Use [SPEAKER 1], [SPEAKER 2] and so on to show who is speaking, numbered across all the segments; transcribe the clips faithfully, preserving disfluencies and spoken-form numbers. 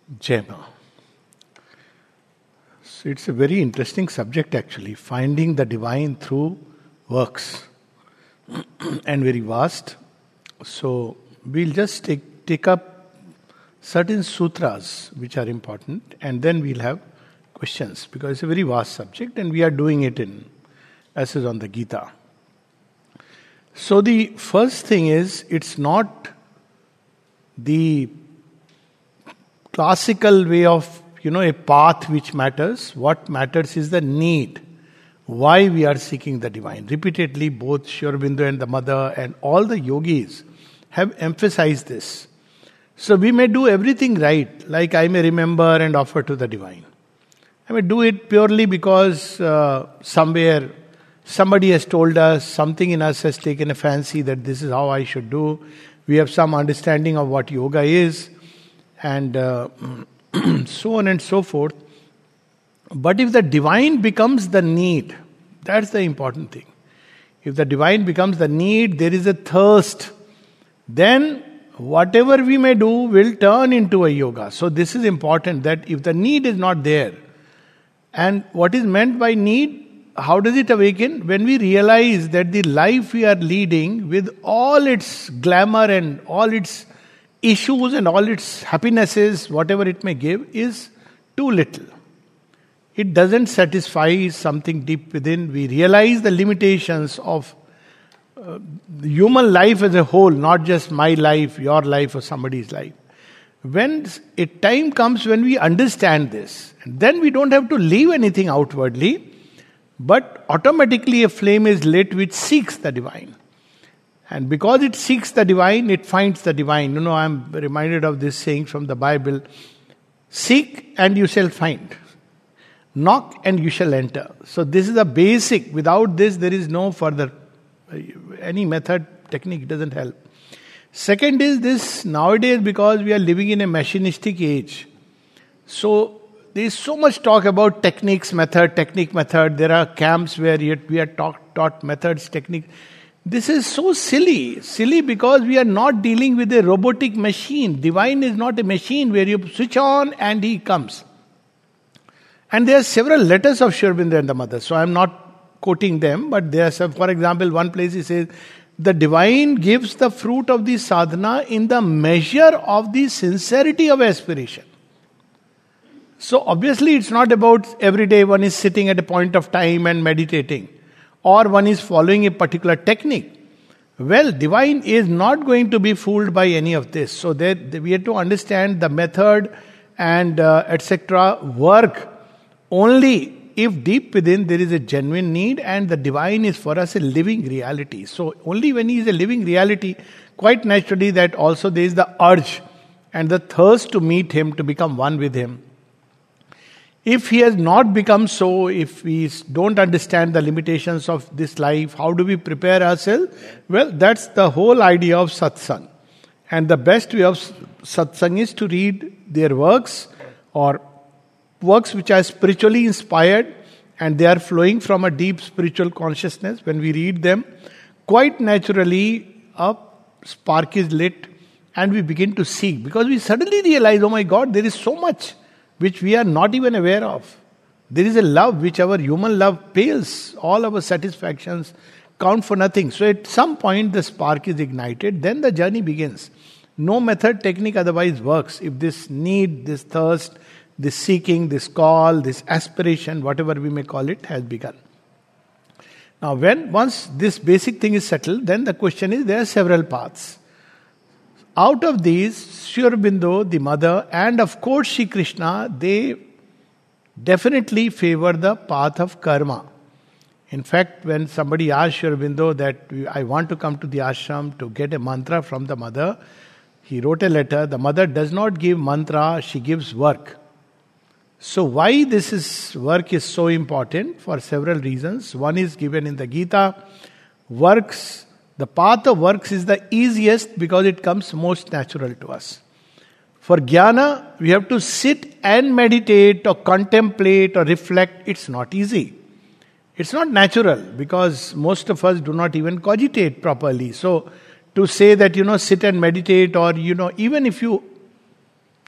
[SPEAKER 1] Jema. So it's a very interesting subject actually, finding the divine through works and very vast. So we'll just take, take up certain sutras which are important and then we'll have questions because it's a very vast subject and we are doing it in as is on the Gita. So the first thing is, it's not the classical way of, you know, a path which matters. What matters is the need. Why we are seeking the divine. Repeatedly, both Sri Aurobindo and the mother and all the yogis have emphasized this. So we may do everything right, like I may remember and offer to the divine. I may do it purely because uh, somewhere somebody has told us, something in us has taken a fancy that this is how I should do. We have some understanding of what yoga is, and uh, so on and so forth. But if the divine becomes the need, that's the important thing. If the divine becomes the need, there is a thirst, then whatever we may do will turn into a yoga. So this is important, that if the need is not there, and what is meant by need, how does it awaken? When we realize that the life we are leading, with all its glamour and all its issues and all its happinesses, whatever it may give, is too little. It doesn't satisfy something deep within. We realize the limitations of uh, human life as a whole, not just my life, your life, or somebody's life. When a time comes when we understand this, then we don't have to leave anything outwardly, but automatically a flame is lit which seeks the divine. And because it seeks the divine, it finds the divine. You know, I'm reminded of this saying from the Bible: seek and you shall find. Knock and you shall enter. So this is a basic. Without this, there is no further. Any method, technique doesn't help. Second is this, nowadays, because we are living in a machinistic age. So there is so much talk about techniques, method, technique, method. There are camps where yet we are taught, taught methods, technique. This is so silly. Silly because we are not dealing with a robotic machine. Divine is not a machine where you switch on and he comes. And there are several letters of Sri Aurobindo and the mother. So I am not quoting them, but there are some, for example, one place he says, the divine gives the fruit of the sadhana in the measure of the sincerity of aspiration. So obviously it's not about every day one is sitting at a point of time and meditating, or one is following a particular technique. Well, divine is not going to be fooled by any of this. So there, we have to understand the method and uh, et cetera work only if deep within there is a genuine need and the divine is for us a living reality. So only when he is a living reality, quite naturally that also there is the urge and the thirst to meet him, to become one with him. If he has not become so, if we don't understand the limitations of this life, how do we prepare ourselves? Well, that's the whole idea of satsang. And the best way of satsang is to read their works, or works which are spiritually inspired and they are flowing from a deep spiritual consciousness. When we read them, quite naturally a spark is lit and we begin to seek, because we suddenly realize, oh my God, there is so much which we are not even aware of. There is a love which our human love pales. All our satisfactions count for nothing. So at some point the spark is ignited, then the journey begins. No method, technique otherwise works if this need, this thirst, this seeking, this call, this aspiration, whatever we may call it, has begun. Now when once this basic thing is settled, then the question is, there are several paths. Out of these, Sri Aurobindo, the mother, and of course Sri Krishna, they definitely favor the path of karma. In fact, when somebody asked Sri Aurobindo that I want to come to the ashram to get a mantra from the mother, he wrote a letter. The mother does not give mantra, she gives work. So why this is work is so important? For several reasons. One is given in the Gita. Works, the path of works is the easiest because it comes most natural to us. For jnana, we have to sit and meditate or contemplate or reflect. It's not easy. It's not natural because most of us do not even cogitate properly. So to say that, you know, sit and meditate, or, you know, even if you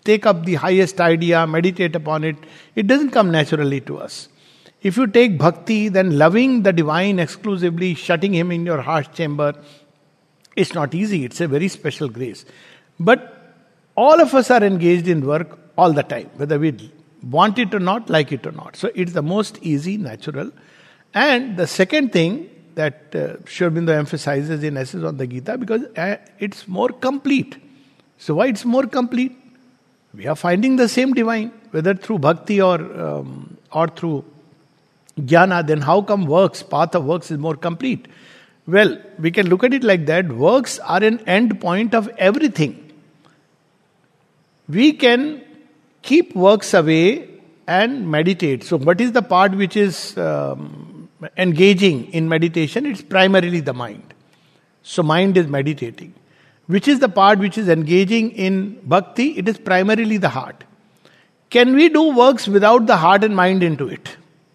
[SPEAKER 1] take up the highest idea, meditate upon it. It doesn't come naturally to us. If you take bhakti, then loving the divine exclusively, shutting him in your heart chamber, it's not easy. It's a very special grace. But all of us are engaged in work all the time, whether we want it or not, like it or not. So it's the most easy, natural. And the second thing that uh, Sri Aurobindo emphasizes in Essays on the Gita, because uh, it's more complete. So why it's more complete? We are finding the same divine, whether through bhakti or um, or through jnana. Then how come works, path of works is more complete? Well, we can look at it like that. Works are an end point of everything. We can keep works away and meditate. So what is the part which is um, engaging in meditation? It's primarily the mind. So mind is meditating. Which is the part which is engaging in bhakti? It is primarily the heart. Can we do works without the heart and mind into it?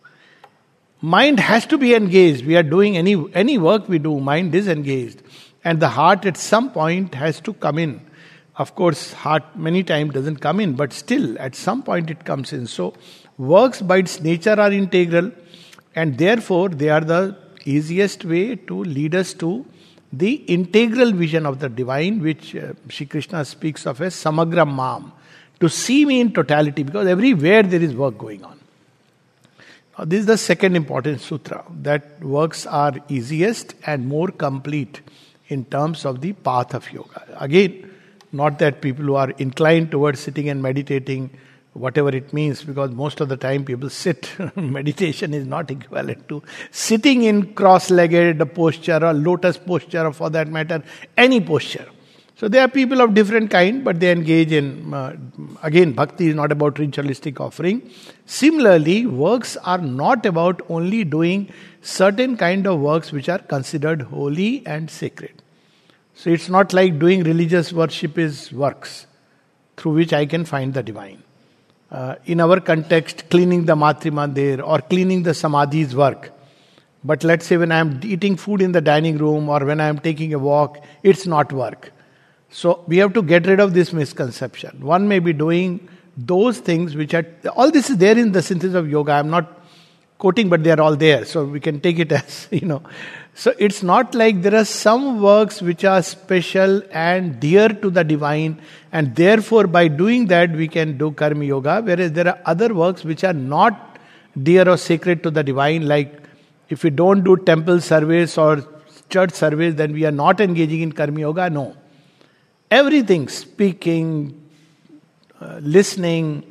[SPEAKER 1] Mind has to be engaged. We are doing any, any work we do, mind is engaged. And the heart at some point has to come in. Of course, heart many times doesn't come in, but still at some point it comes in. So works by its nature are integral, and therefore they are the easiest way to lead us to the integral vision of the divine, which uh, Shri Krishna speaks of as Samagra Mam, to see me in totality, because everywhere there is work going on. Now, this is the second important sutra, that works are easiest and more complete in terms of the path of yoga. Again, not that people who are inclined towards sitting and meditating, whatever it means, because most of the time people sit. Meditation is not equivalent to sitting in cross-legged posture or lotus posture, or for that matter, any posture. So there are people of different kind, but they engage in, uh, again, bhakti is not about ritualistic offering. Similarly, works are not about only doing certain kind of works which are considered holy and sacred. So it's not like doing religious worship is works through which I can find the divine. Uh, in our context, cleaning the Matri Mandir or cleaning the Samadhi's work. But let's say when I am eating food in the dining room or when I am taking a walk, it's not work. So we have to get rid of this misconception. One may be doing those things which are... All this is there in the synthesis of yoga. I am not quoting, but they are all there. So we can take it as, you know... So it's not like there are some works which are special and dear to the divine, and therefore by doing that we can do karma yoga, whereas there are other works which are not dear or sacred to the divine, like if we don't do temple service or church service, then we are not engaging in karma yoga. No. Everything, speaking, uh, listening,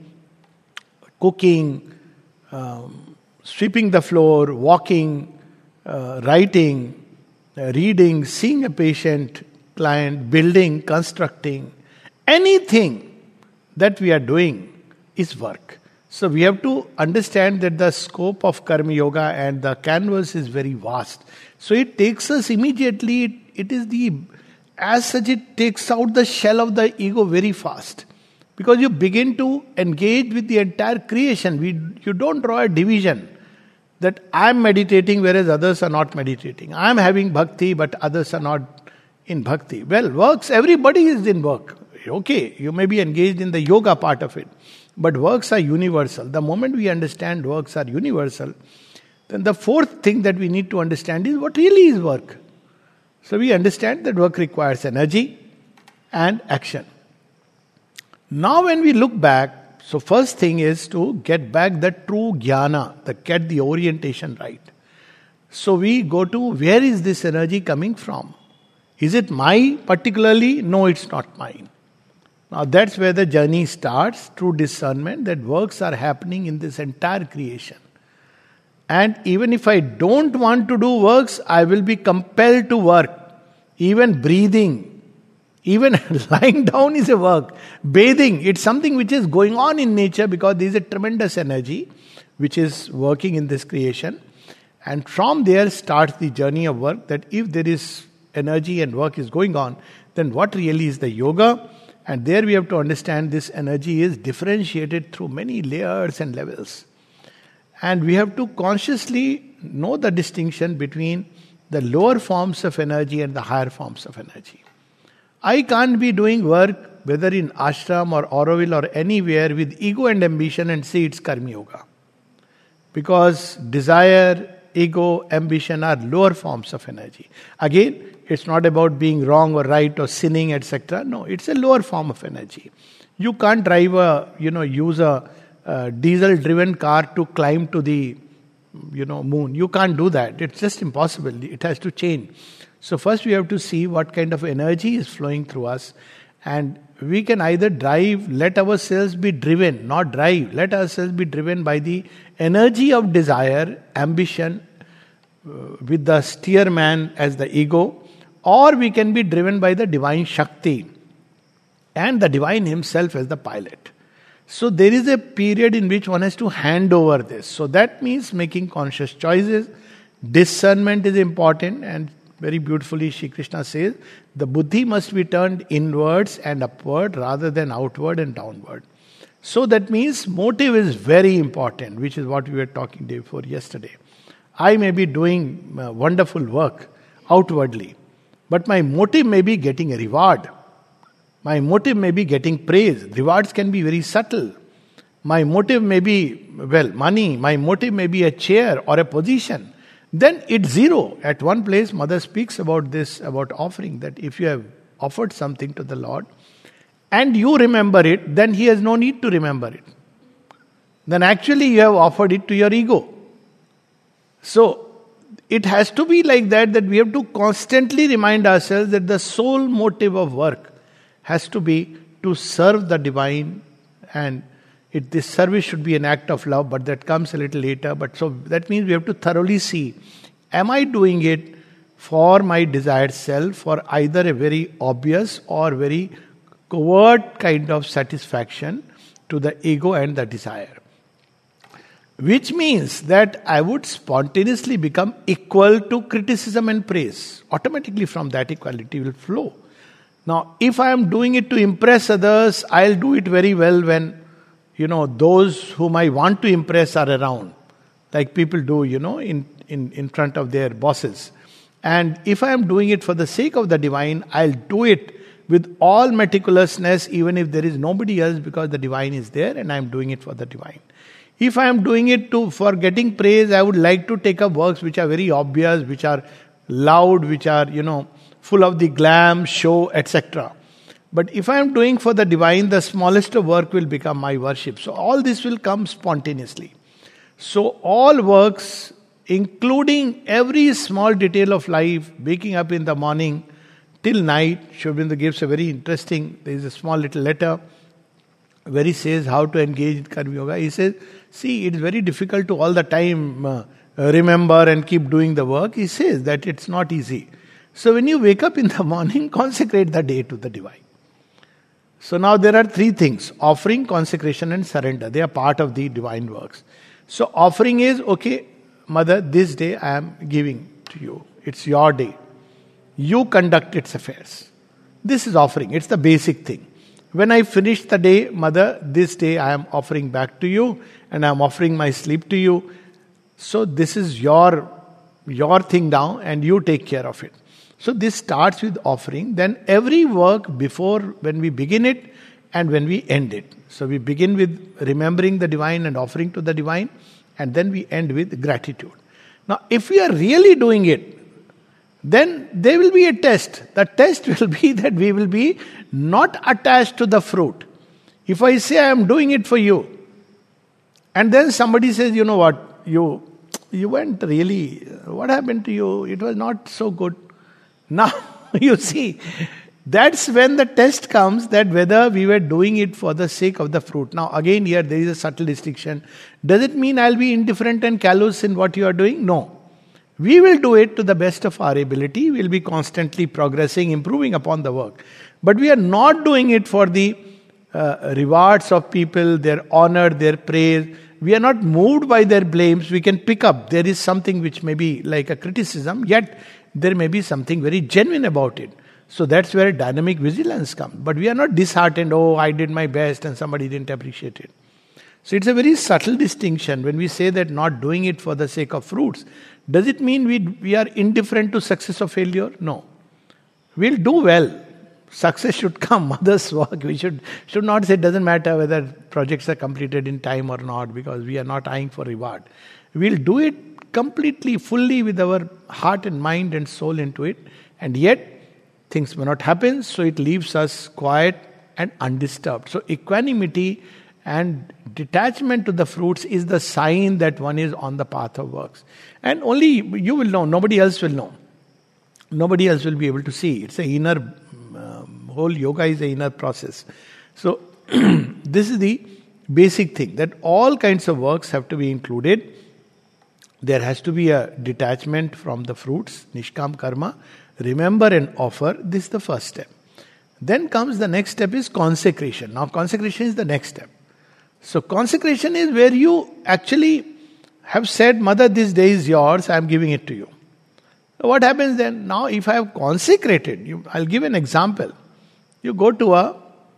[SPEAKER 1] cooking, um, sweeping the floor, walking, Uh, writing, uh, reading, seeing a patient, client, building, constructing, anything that we are doing is work. So we have to understand that the scope of karma yoga and the canvas is very vast. So it takes us immediately, it, it is the, as such it takes out the shell of the ego very fast. Because you begin to engage with the entire creation. We, you don't draw a division. That I am meditating whereas others are not meditating. I am having bhakti but others are not in bhakti. Well, works, everybody is in work. Okay, you may be engaged in the yoga part of it. But works are universal. The moment we understand works are universal, then the fourth thing that we need to understand is what really is work. So we understand that work requires energy and action. Now when we look back, so first thing is to get back the true jnana, the get the orientation right. So we go to where is this energy coming from? Is it my particularly? No, it's not mine. Now that's where the journey starts, through discernment that works are happening in this entire creation. And even if I don't want to do works, I will be compelled to work. Even breathing, even lying down is a work. Bathing, it's something which is going on in nature because there is a tremendous energy which is working in this creation. And from there starts the journey of work, that if there is energy and work is going on, then what really is the yoga? And there we have to understand this energy is differentiated through many layers and levels. And we have to consciously know the distinction between the lower forms of energy and the higher forms of energy. I can't be doing work, whether in ashram or Auroville or anywhere, with ego and ambition and say it's karmi yoga. Because desire, ego, ambition are lower forms of energy. Again, it's not about being wrong or right or sinning, et cetera. No, it's a lower form of energy. You can't drive a, you know, use a, a diesel-driven car to climb to the, you know, moon. You can't do that. It's just impossible. It has to change. So first we have to see what kind of energy is flowing through us, and we can either drive, let ourselves be driven, not drive, let ourselves be driven by the energy of desire, ambition, uh, with the steerman as the ego, or we can be driven by the divine Shakti and the divine himself as the pilot. So there is a period in which one has to hand over this. So that means making conscious choices. Discernment is important, and very beautifully Shri Krishna says, the buddhi must be turned inwards and upward rather than outward and downward. So that means motive is very important, which is what we were talking before yesterday. I may be doing uh, wonderful work outwardly, but my motive may be getting a reward. My motive may be getting praise. Rewards can be very subtle. My motive may be, well, money. My motive may be a chair or a position. Then it's zero. At one place, Mother speaks about this, about offering, that if you have offered something to the Lord and you remember it, then He has no need to remember it. Then actually you have offered it to your ego. So, it has to be like that, that we have to constantly remind ourselves that the sole motive of work has to be to serve the divine, and it, this service should be an act of love, but that comes a little later. But so that means we have to thoroughly see, am I doing it for my desired self, for either a very obvious or very covert kind of satisfaction to the ego and the desire? Which means that I would spontaneously become equal to criticism and praise. Automatically from that equality will flow. Now, if I am doing it to impress others, I'll do it very well when, you know, those whom I want to impress are around. Like people do, you know, in, in, in front of their bosses. And if I am doing it for the sake of the divine, I'll do it with all meticulousness, even if there is nobody else, because the divine is there and I am doing it for the divine. If I am doing it to for getting praise, I would like to take up works which are very obvious, which are loud, which are, you know, full of the glam, show, et cetera. But if I am doing for the divine, the smallest of work will become my worship. So all this will come spontaneously. So all works, including every small detail of life, waking up in the morning till night, Sri Aurobindo gives a very interesting, there is a small little letter where he says how to engage in Karma Yoga. He says, see, it is very difficult to all the time uh, remember and keep doing the work. He says that it's not easy. So when you wake up in the morning, consecrate the day to the divine. So now there are three things: offering, consecration and surrender. They are part of the divine works. So offering is, okay, Mother, this day I am giving to you. It's your day. You conduct its affairs. This is offering. It's the basic thing. When I finish the day, Mother, this day I am offering back to you, and I am offering my sleep to you. So this is your, your thing now, and you take care of it. So this starts with offering. Then every work before, when we begin it and when we end it. So we begin with remembering the divine and offering to the divine, and then we end with gratitude. Now if we are really doing it, then there will be a test. The test will be that we will be not attached to the fruit. If I say I am doing it for you, and then somebody says, you know what, you you went really, what happened to you? It was not so good. Now, you see, that's when the test comes, that whether we were doing it for the sake of the fruit. Now again here there is a subtle distinction. Does it mean I'll be indifferent and callous in what you are doing? No. We will do it to the best of our ability. We will be constantly progressing, improving upon the work. But we are not doing it for the uh, rewards of people, their honor, their praise. We are not moved by their blames. We can pick up. There is something which may be like a criticism, yet there may be something very genuine about it. So that's where dynamic vigilance comes. But we are not disheartened, oh, I did my best and somebody didn't appreciate it. So it's a very subtle distinction when we say that not doing it for the sake of fruits. Does it mean we, we are indifferent to success or failure? No. We'll do well. success should come, mother's work. We should should not say it doesn't matter whether projects are completed in time or not, because we are not eyeing for reward. We'll do it completely, fully with our heart and mind and soul into it, and yet things may not happen, so it leaves us quiet and undisturbed. So equanimity and detachment to the fruits is the sign that one is on the path of works. And only you will know, nobody else will know. Nobody else will be able to see. It's an inner, um, whole yoga is an inner process. So this is the basic thing, that all kinds of works have to be included. There has to be a detachment from the fruits, nishkam karma. Remember and offer, this is the first step. Then comes the next step is consecration. Now consecration is the next step. So consecration is where you actually have said, Mother, this day is yours, I am giving it to you. What happens then? Now if I have consecrated, you, I'll give an example. You go to a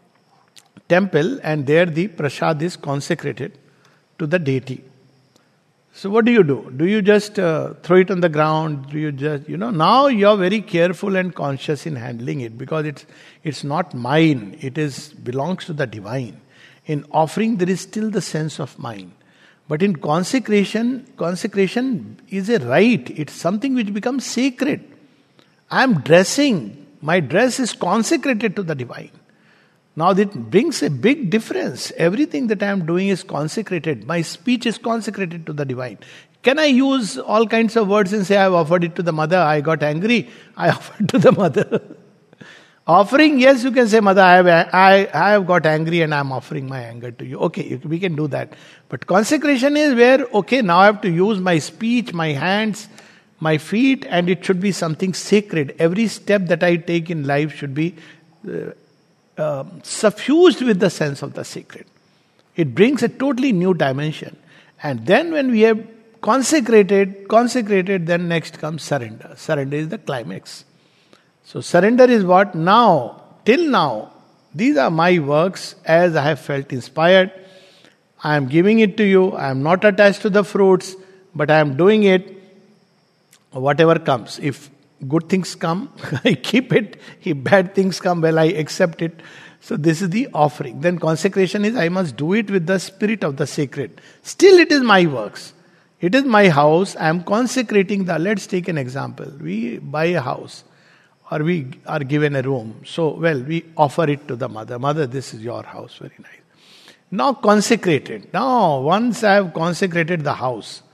[SPEAKER 1] temple and there the prasad is consecrated to the deity. So what do you do? Do you just uh, throw it on the ground? Do you just, you know, now you're very careful and conscious in handling it, because it's it's not mine. It is belongs to the divine. In offering, there is still the sense of mine. But in consecration, consecration is a rite. It's something which becomes sacred. I'm dressing. My dress is consecrated to the divine. Now that brings a big difference. Everything that I am doing is consecrated. My speech is consecrated to the divine. Can I use all kinds of words and say, I have offered it to the mother, I got angry, I offered to the mother? Offering, yes, you can say, Mother, I have, I, I have got angry and I am offering my anger to you. Okay, we can do that. But consecration is where, okay, now I have to use my speech, my hands, my feet, and it should be something sacred. Every step that I take in life should be uh, uh, suffused with the sense of the sacred. It brings a totally new dimension. And then when we have consecrated, consecrated, then next comes surrender. Surrender is the climax. So surrender is what? Now, till now, these are my works as I have felt inspired. I am giving it to you. I am not attached to the fruits, but I am doing it whatever comes. If good things come, I keep it. If bad things come, well, I accept it. So this is the offering. Then consecration is I must do it with the spirit of the sacred. Still it is my works. It is my house. I am consecrating the, let's take an example. We buy a house. Or we are given a room. So, well, we offer it to the mother. Mother, this is your house. Very nice. Now consecrated. Now, once I have consecrated the house,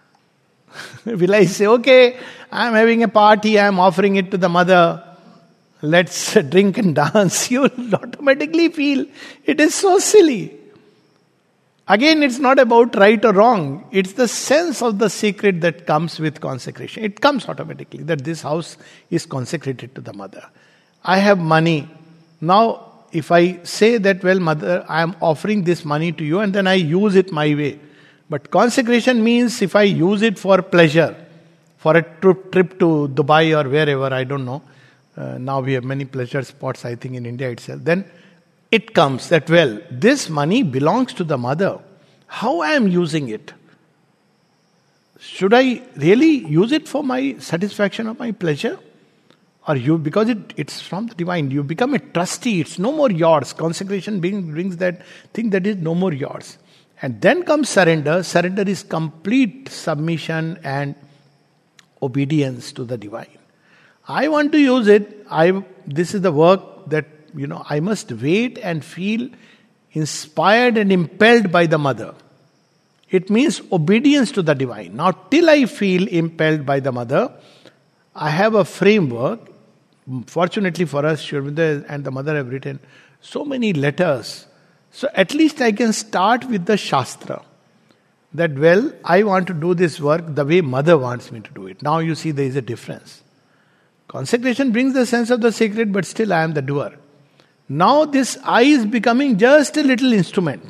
[SPEAKER 1] will I say, okay, I am having a party, I am offering it to the mother. Let's drink and dance. You will automatically feel it is so silly. Again, it's not about right or wrong. It's the sense of the sacred that comes with consecration. It comes automatically that this house is consecrated to the mother. I have money. Now, if I say that, well, mother, I am offering this money to you and then I use it my way. But consecration means if I use it for pleasure, for a trip, trip to Dubai or wherever, I don't know. Uh, now we have many pleasure spots, I think, in India itself. Then it comes that, well, this money belongs to the mother. How I am using it? Should I really use it for my satisfaction or my pleasure? Or you, because it, it's from the divine, you become a trustee, it's no more yours. Consecration brings, brings that thing that is no more yours. And then comes surrender. Surrender is complete submission and obedience to the divine. I want to use it. I this is the work that, you know, I must wait and feel inspired and impelled by the mother. It means obedience to the divine. Now, till I feel impelled by the mother, I have a framework. Fortunately for us, Sri Aurobindo and the mother have written so many letters. So at least I can start with the Shastra. That, well, I want to do this work the way mother wants me to do it. Now you see there is a difference. Consecration brings the sense of the sacred, but still I am the doer. Now this I is becoming just a little instrument.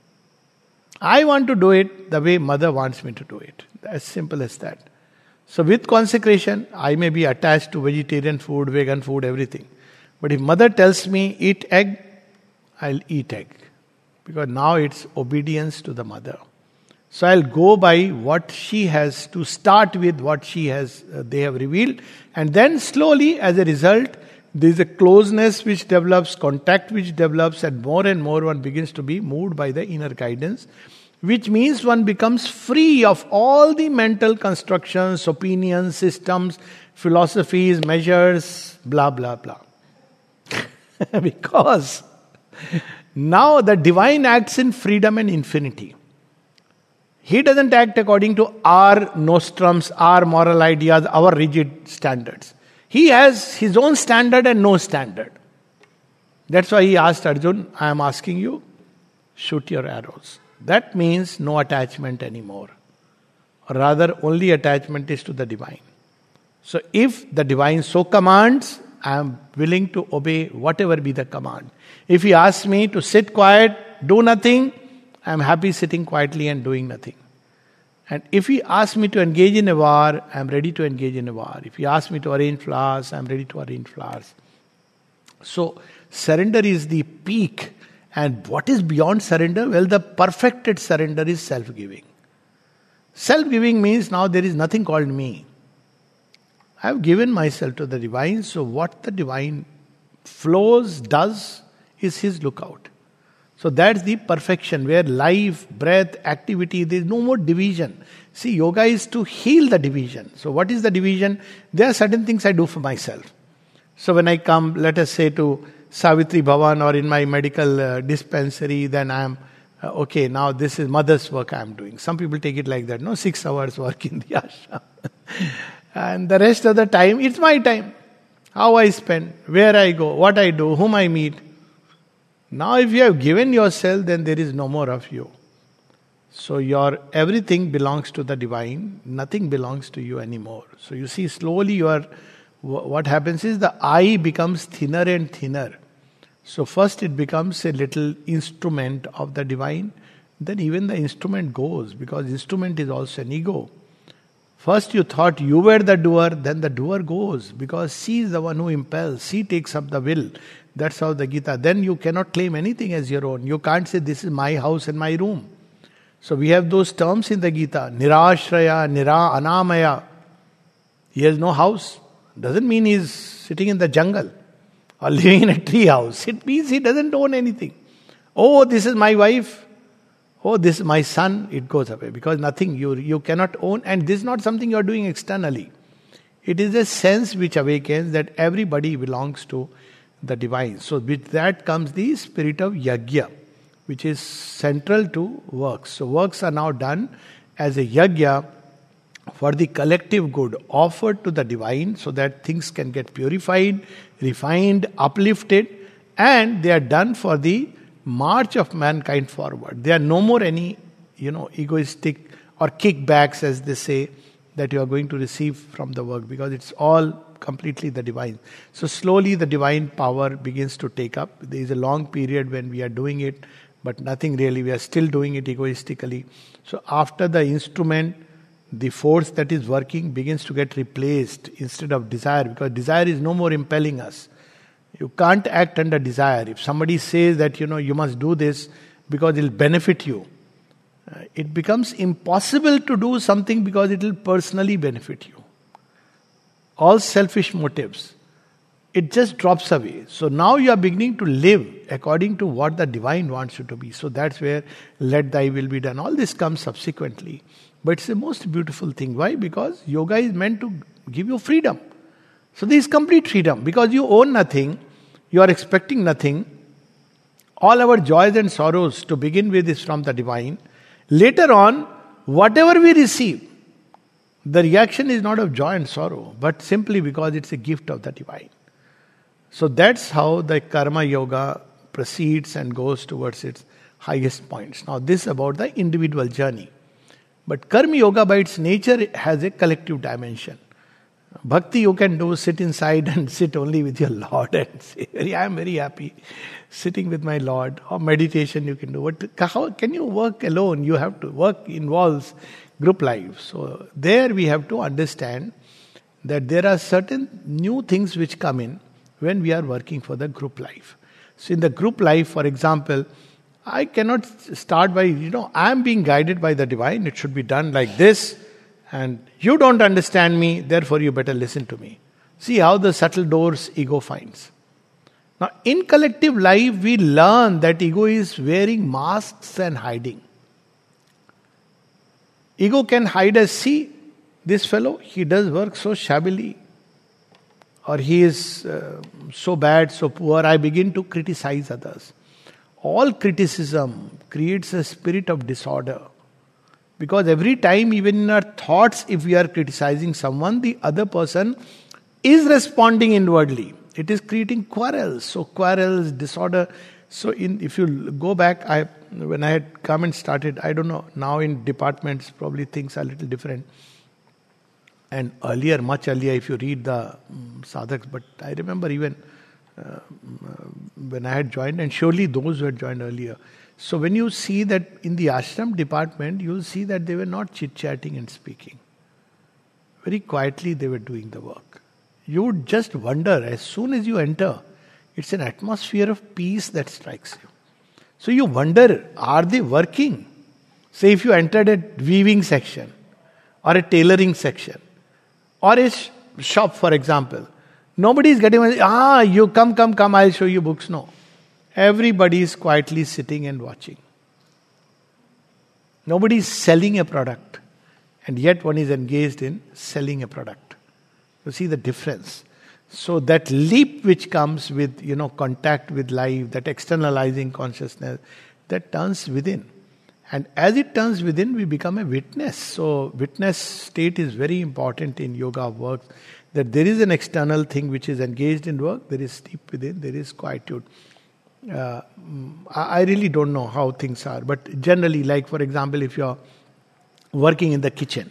[SPEAKER 1] I want to do it the way mother wants me to do it. As simple as that. So with consecration, I may be attached to vegetarian food, vegan food, everything. But if mother tells me eat egg, I'll eat egg. Because now it's obedience to the mother. So I'll go by what she has, to start with what she has, uh, they have revealed. And then slowly, as a result, There is a closeness which develops, contact which develops, and more and more one begins to be moved by the inner guidance, which means one becomes free of all the mental constructions, opinions, systems, philosophies, measures, blah, blah, blah. Because now the divine acts in freedom and infinity. He doesn't act according to our nostrums, our moral ideas, our rigid standards. He has his own standard and no standard. That's why he asked Arjun, I am asking you, shoot your arrows. That means no attachment anymore. Or rather, only attachment is to the divine. So if the divine so commands, I am willing to obey whatever be the command. If he asks me to sit quiet, do nothing, I am happy sitting quietly and doing nothing. And if he asks me to engage in a war, I am ready to engage in a war. If he asks me to arrange flowers, I am ready to arrange flowers. So surrender is the peak. And what is beyond surrender? Well, the perfected surrender is self-giving. Self-giving means now there is nothing called me. I have given myself to the divine, so what the divine flows, does, is his lookout. So that's the perfection where life, breath, activity, there is no more division. See, yoga is to heal the division. So what is the division? There are certain things I do for myself. So when I come, let us say to Savitri Bhavan or in my medical uh, dispensary, then I am, uh, okay, now this is mother's work I am doing. Some people take it like that, no, six hours work in the ashram. And the rest of the time, it's my time. How I spend, where I go, what I do, whom I meet. Now if you have given yourself, then there is no more of you. So your everything belongs to the divine. Nothing belongs to you anymore. So you see, slowly your, what happens is the I becomes thinner and thinner. So first it becomes a little instrument of the divine. Then even the instrument goes, because instrument is also an ego. First you thought you were the doer, then the doer goes, because she is the one who impels, she takes up the will. That's how the Gita. Then you cannot claim anything as your own. You can't say this is my house and my room. So we have those terms in the Gita. Nirashraya, Nira, Anamaya. He has no house. Doesn't mean he's sitting in the jungle or living in a tree house. It means he doesn't own anything. Oh, this is my wife. Oh, this is my son. It goes away. Because nothing, you, you cannot own. And this is not something you are doing externally. It is a sense which awakens that everybody belongs to the divine. So with that comes the spirit of yajna, which is central to works. So works are now done as a yajna for the collective good, offered to the divine so that things can get purified, refined, uplifted, and they are done for the march of mankind forward. There are no more any, you know, egoistic or kickbacks, as they say, that you are going to receive from the work, because it's all completely the divine. So slowly the divine power begins to take up. There is a long period when we are doing it, but nothing really. We are still doing it egoistically. So after the instrument, the force that is working begins to get replaced instead of desire, because desire is no more impelling us. You can't act under desire. If somebody says that, you know, you must do this because it will benefit you, uh, it becomes impossible to do something because it will personally benefit you. All selfish motives, it just drops away. So now you are beginning to live according to what the divine wants you to be. So that's where let thy will be done. All this comes subsequently. But it's the most beautiful thing. Why? Because yoga is meant to give you freedom. So there is complete freedom. Because you own nothing, you are expecting nothing. All our joys and sorrows to begin with is from the divine. Later on, whatever we receive, the reaction is not of joy and sorrow, but simply because it's a gift of the divine. So that's how the karma yoga proceeds and goes towards its highest points. Now this is about the individual journey. But karma yoga by its nature has a collective dimension. Bhakti you can do, sit inside and sit only with your Lord and say, I am very happy sitting with my Lord. Or meditation you can do. But how can you work alone? You have to work involves group life. So there we have to understand that there are certain new things which come in when we are working for the group life. So in the group life, for example, I cannot start by, you know, I am being guided by the divine. It should be done like this. And you don't understand me, therefore you better listen to me. See how the subtle doors ego finds. Now, in collective life, we learn that ego is wearing masks and hiding. Ego can hide as, see, this fellow, he does work so shabbily. Or he is uh, so bad, so poor, I begin to criticize others. All criticism creates a spirit of disorder. Because every time, even in our thoughts, if we are criticizing someone, the other person is responding inwardly. It is creating quarrels. So quarrels, disorder. So in, if you go back, I when I had come and started, I don't know, now in departments probably things are a little different. And earlier, much earlier, if you read the um, sadhaks, but I remember even uh, when I had joined, and surely those who had joined earlier. So when you see that in the ashram department, you will see that they were not chit-chatting and speaking. Very quietly they were doing the work. You would just wonder, as soon as you enter, it's an atmosphere of peace that strikes you. So you wonder, are they working? Say if you entered a weaving section, or a tailoring section, or a sh- shop, for example. Nobody is getting, ah, you come, come, come, I'll show you books. No. Everybody is quietly sitting and watching. Nobody is selling a product. And yet one is engaged in selling a product. You see the difference. So that leap which comes with, you know, contact with life, that externalizing consciousness, that turns within. And as it turns within, we become a witness. So witness state is very important in yoga work. That there is an external thing which is engaged in work, there is deep within, there is quietude. Uh, I really don't know how things are, but generally, like for example, if you're working in the kitchen,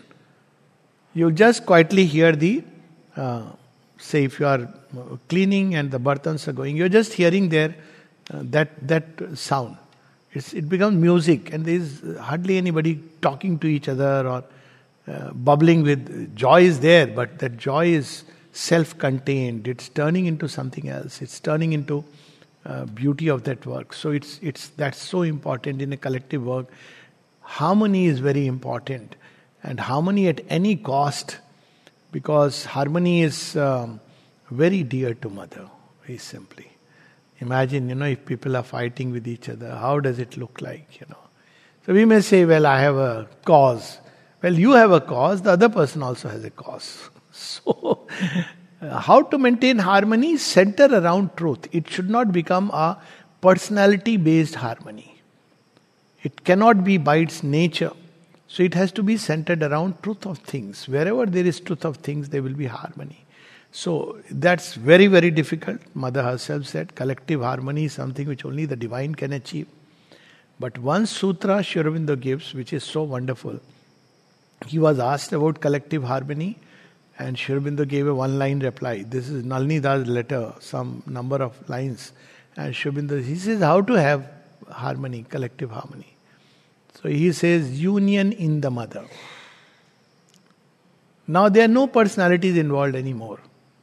[SPEAKER 1] you just quietly hear the, uh, say if you are cleaning and the bartans are going, you're just hearing there uh, that that sound. It's, it becomes music, and there is hardly anybody talking to each other or uh, bubbling with joy is there, but that joy is self-contained. It's turning into something else. It's turning into uh, beauty of that work. So it's it's that's so important in a collective work. Harmony is very important, and harmony at any cost, because harmony is um, very dear to Mother. Very simply. Imagine, you know, if people are fighting with each other, how does it look like, you know? So we may say, well, I have a cause. Well, you have a cause, the other person also has a cause. So, uh, how to maintain harmony? Center around truth. It should not become a personality-based harmony. It cannot be by its nature. So it has to be centered around truth of things. Wherever there is truth of things, there will be harmony. So that's very, very difficult. Mother herself said collective harmony is something which only the divine can achieve. But one sutra Sri Aurobindo gives, which is so wonderful. He was asked about collective harmony, and Sri Aurobindo gave a one-line reply. This is Nalini Das' letter, some number of lines. And Sri Aurobindo, he says how to have harmony, collective harmony. So he says union in the Mother. Now there are no personalities involved anymore.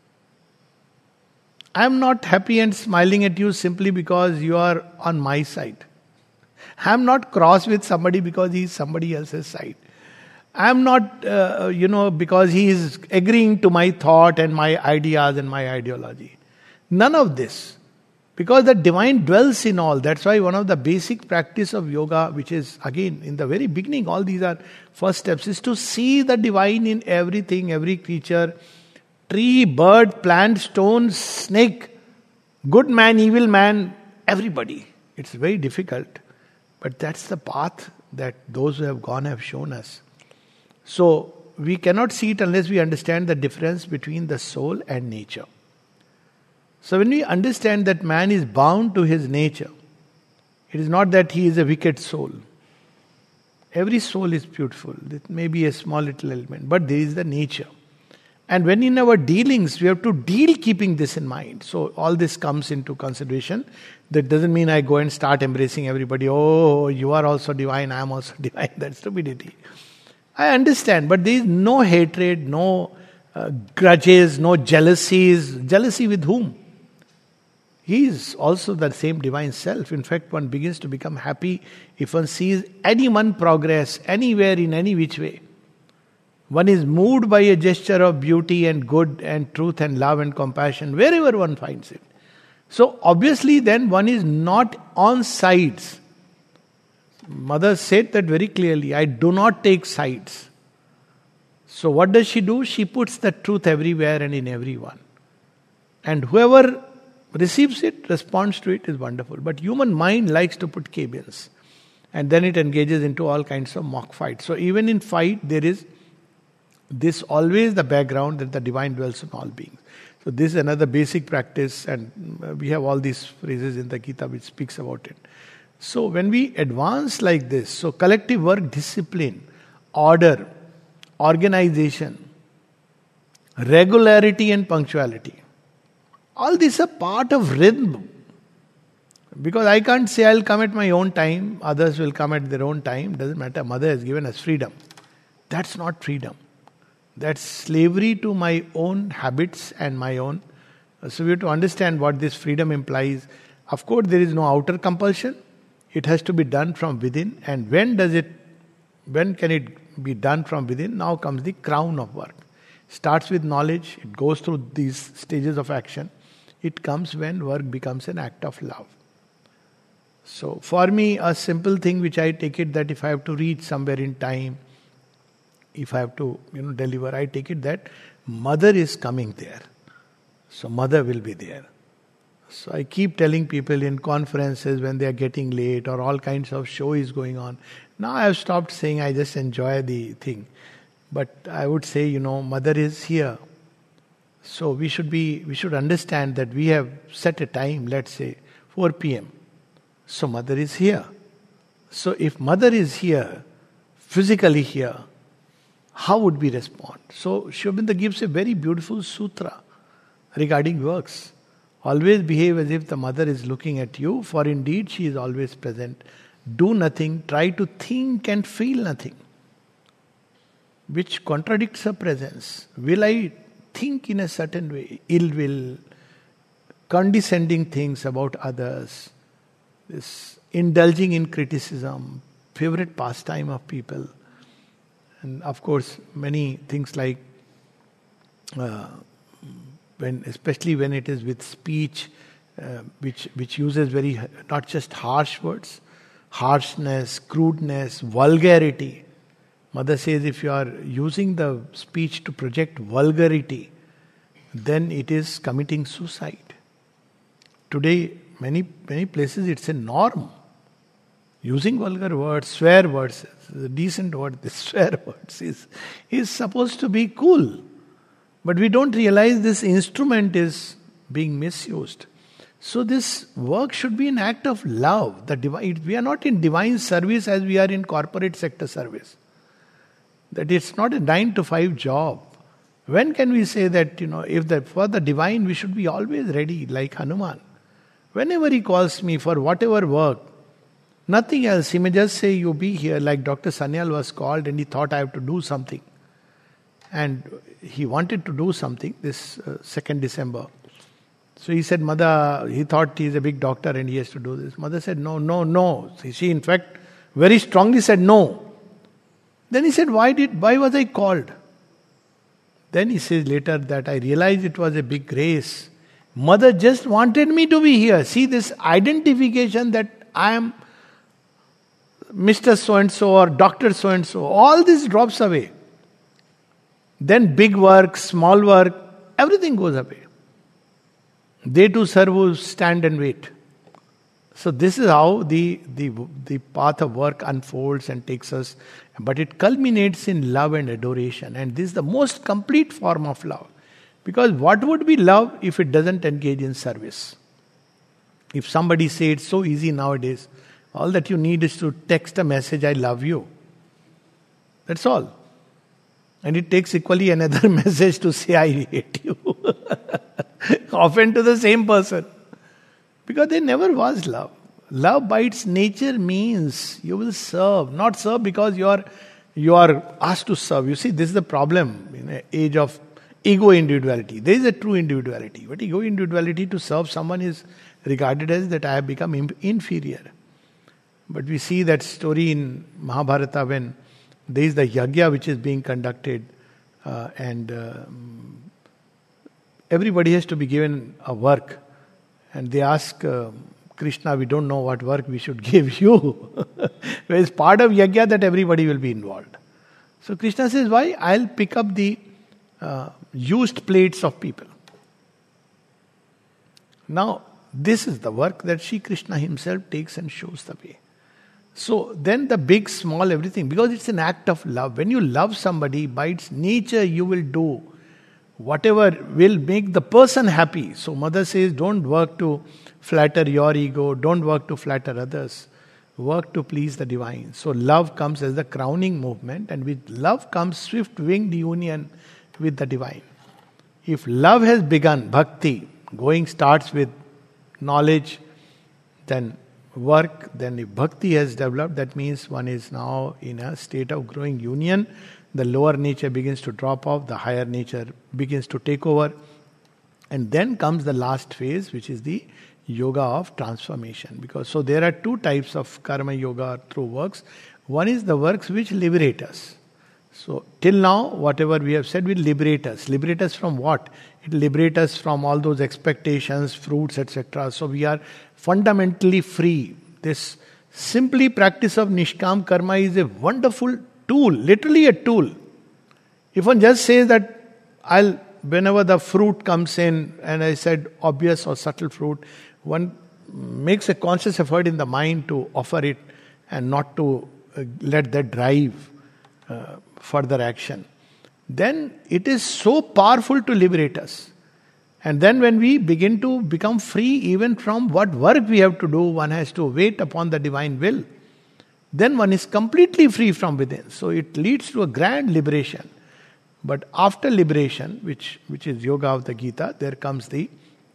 [SPEAKER 1] I am not happy and smiling at you simply because you are on my side. I am not cross with somebody because he is somebody else's side. I am not, uh, you know, because he is agreeing to my thought and my ideas and my ideology. None of this. Because the divine dwells in all. That's why one of the basic practice of yoga, which is again in the very beginning, all these are first steps, is to see the divine in everything, every creature. Tree, bird, plant, stone, snake, good man, evil man, everybody. It's very difficult. But that's the path that those who have gone have shown us. So we cannot see it unless we understand the difference between the soul and nature. So when we understand that man is bound to his nature, it is not that he is a wicked soul. Every soul is beautiful. It may be a small little element, but there is the nature. And when in our dealings, we have to deal keeping this in mind. So all this comes into consideration. That doesn't mean I go and start embracing everybody. Oh, you are also divine, I am also divine. That's stupidity. I understand, but there is no hatred, no uh, grudges, no jealousies. Jealousy with whom? He is also the same divine self. In fact, one begins to become happy if one sees anyone progress anywhere in any which way. One is moved by a gesture of beauty and good and truth and love and compassion, wherever one finds it. So obviously then one is not on sides. Mother said that very clearly, I do not take sides. So what does she do? She puts the truth everywhere and in everyone. And whoever receives it, responds to it, is wonderful. But human mind likes to put caveats. And then it engages into all kinds of mock fights. So even in fight, there is this always the background that the divine dwells in all beings. So this is another basic practice, and we have all these phrases in the Gita which speaks about it. So when we advance like this, so collective work, discipline, order, organization, regularity and punctuality, all these are part of rhythm. Because I can't say I'll come at my own time, others will come at their own time, doesn't matter. Mother has given us freedom. That's not freedom. That's slavery to my own habits and my own. So we have to understand what this freedom implies. Of course, there is no outer compulsion. It has to be done from within. And when does it, when can it be done from within? Now comes the crown of work. Starts with knowledge. It goes through these stages of action. It comes when work becomes an act of love. So for me, a simple thing which I take it that if I have to reach somewhere in time, if I have to, you know, deliver, I take it that mother is coming there. So mother will be there. So I keep telling people in conferences when they are getting late or all kinds of show is going on. Now I have stopped saying I just enjoy the thing. But I would say, you know, mother is here. So we should be, we should understand that we have set a time, let's say four p.m. So mother is here. So if mother is here, physically here, how would we respond? So Sri Aurobindo gives a very beautiful sutra regarding works. Always behave as if the mother is looking at you, for indeed she is always present. Do nothing, try to think and feel nothing, which contradicts her presence. Will I think in a certain way? Ill will, condescending things about others, this indulging in criticism, favorite pastime of people. And of course, many things like, uh, when, especially when it is with speech, uh, which which uses very, not just harsh words, harshness, crudeness, vulgarity. Mother says if you are using the speech to project vulgarity, then it is committing suicide. Today, many many places it's a norm. Using vulgar words, swear words, the decent word, the swear words is, is supposed to be cool. But we don't realize this instrument is being misused. So this work should be an act of love. The divine, we are not in divine service as we are in corporate sector service. That it's not a nine to five job. When can we say that, you know, if the, for the divine we should be always ready like Hanuman. Whenever he calls me for whatever work, nothing else. He may just say, you be here, like Doctor Sanyal was called and he thought I have to do something. And he wanted to do something this uh, second December. So he said, Mother, he thought he is a big doctor and he has to do this. Mother said, no, no, no. She in fact very strongly said no. Then he said, why did, why was I called? Then he says later that I realized it was a big grace. Mother just wanted me to be here. See this identification that I am Mister So-and-so or Doctor So-and-so. All this drops away. Then big work, small work, everything goes away. They too serve, stand and wait. So this is how the, the, the path of work unfolds and takes us. But it culminates in love and adoration. And this is the most complete form of love. Because what would be love if it doesn't engage in service? If somebody says it's so easy nowadays, all that you need is to text a message, I love you. That's all. And it takes equally another message to say, I hate you. Often to the same person. Because there never was love. Love by its nature means you will serve. Not serve because you are, you are asked to serve. You see, this is the problem in an age of ego individuality. There is a true individuality. But ego individuality to serve someone is regarded as that I have become inferior. But we see that story in Mahabharata when there is the yagya which is being conducted uh, and uh, everybody has to be given a work. And they ask uh, Krishna, we don't know what work we should give you. It's part of yajna that everybody will be involved. So Krishna says, why? I'll pick up the uh, used plates of people. Now, this is the work that Shri Krishna himself takes and shows the way. So then the big, small, everything, because it's an act of love. When you love somebody, by its nature you will do whatever will make the person happy. So mother says, don't work to flatter your ego, don't work to flatter others. Work to please the divine. So love comes as the crowning movement, and with love comes swift winged union with the divine. If love has begun, bhakti, going starts with knowledge, then work, then if bhakti has developed, that means one is now in a state of growing union. The lower nature begins to drop off, the higher nature begins to take over. And then comes the last phase, which is the yoga of transformation. Because so there are two types of karma yoga through works. One is the works which liberate us. So till now, whatever we have said will liberate us. Liberate us from what? It will liberate us from all those expectations, fruits, et cetera. So we are fundamentally free. This simply practice of Nishkam Karma is a wonderful tool, literally a tool. If one just says that I'll, whenever the fruit comes in, and I said obvious or subtle fruit, one makes a conscious effort in the mind to offer it and not to uh, let that drive uh, further action. Then it is so powerful to liberate us. And then when we begin to become free even from what work we have to do, one has to wait upon the divine will. Then one is completely free from within. So it leads to a grand liberation. But after liberation, which which is yoga of the Gita, there comes the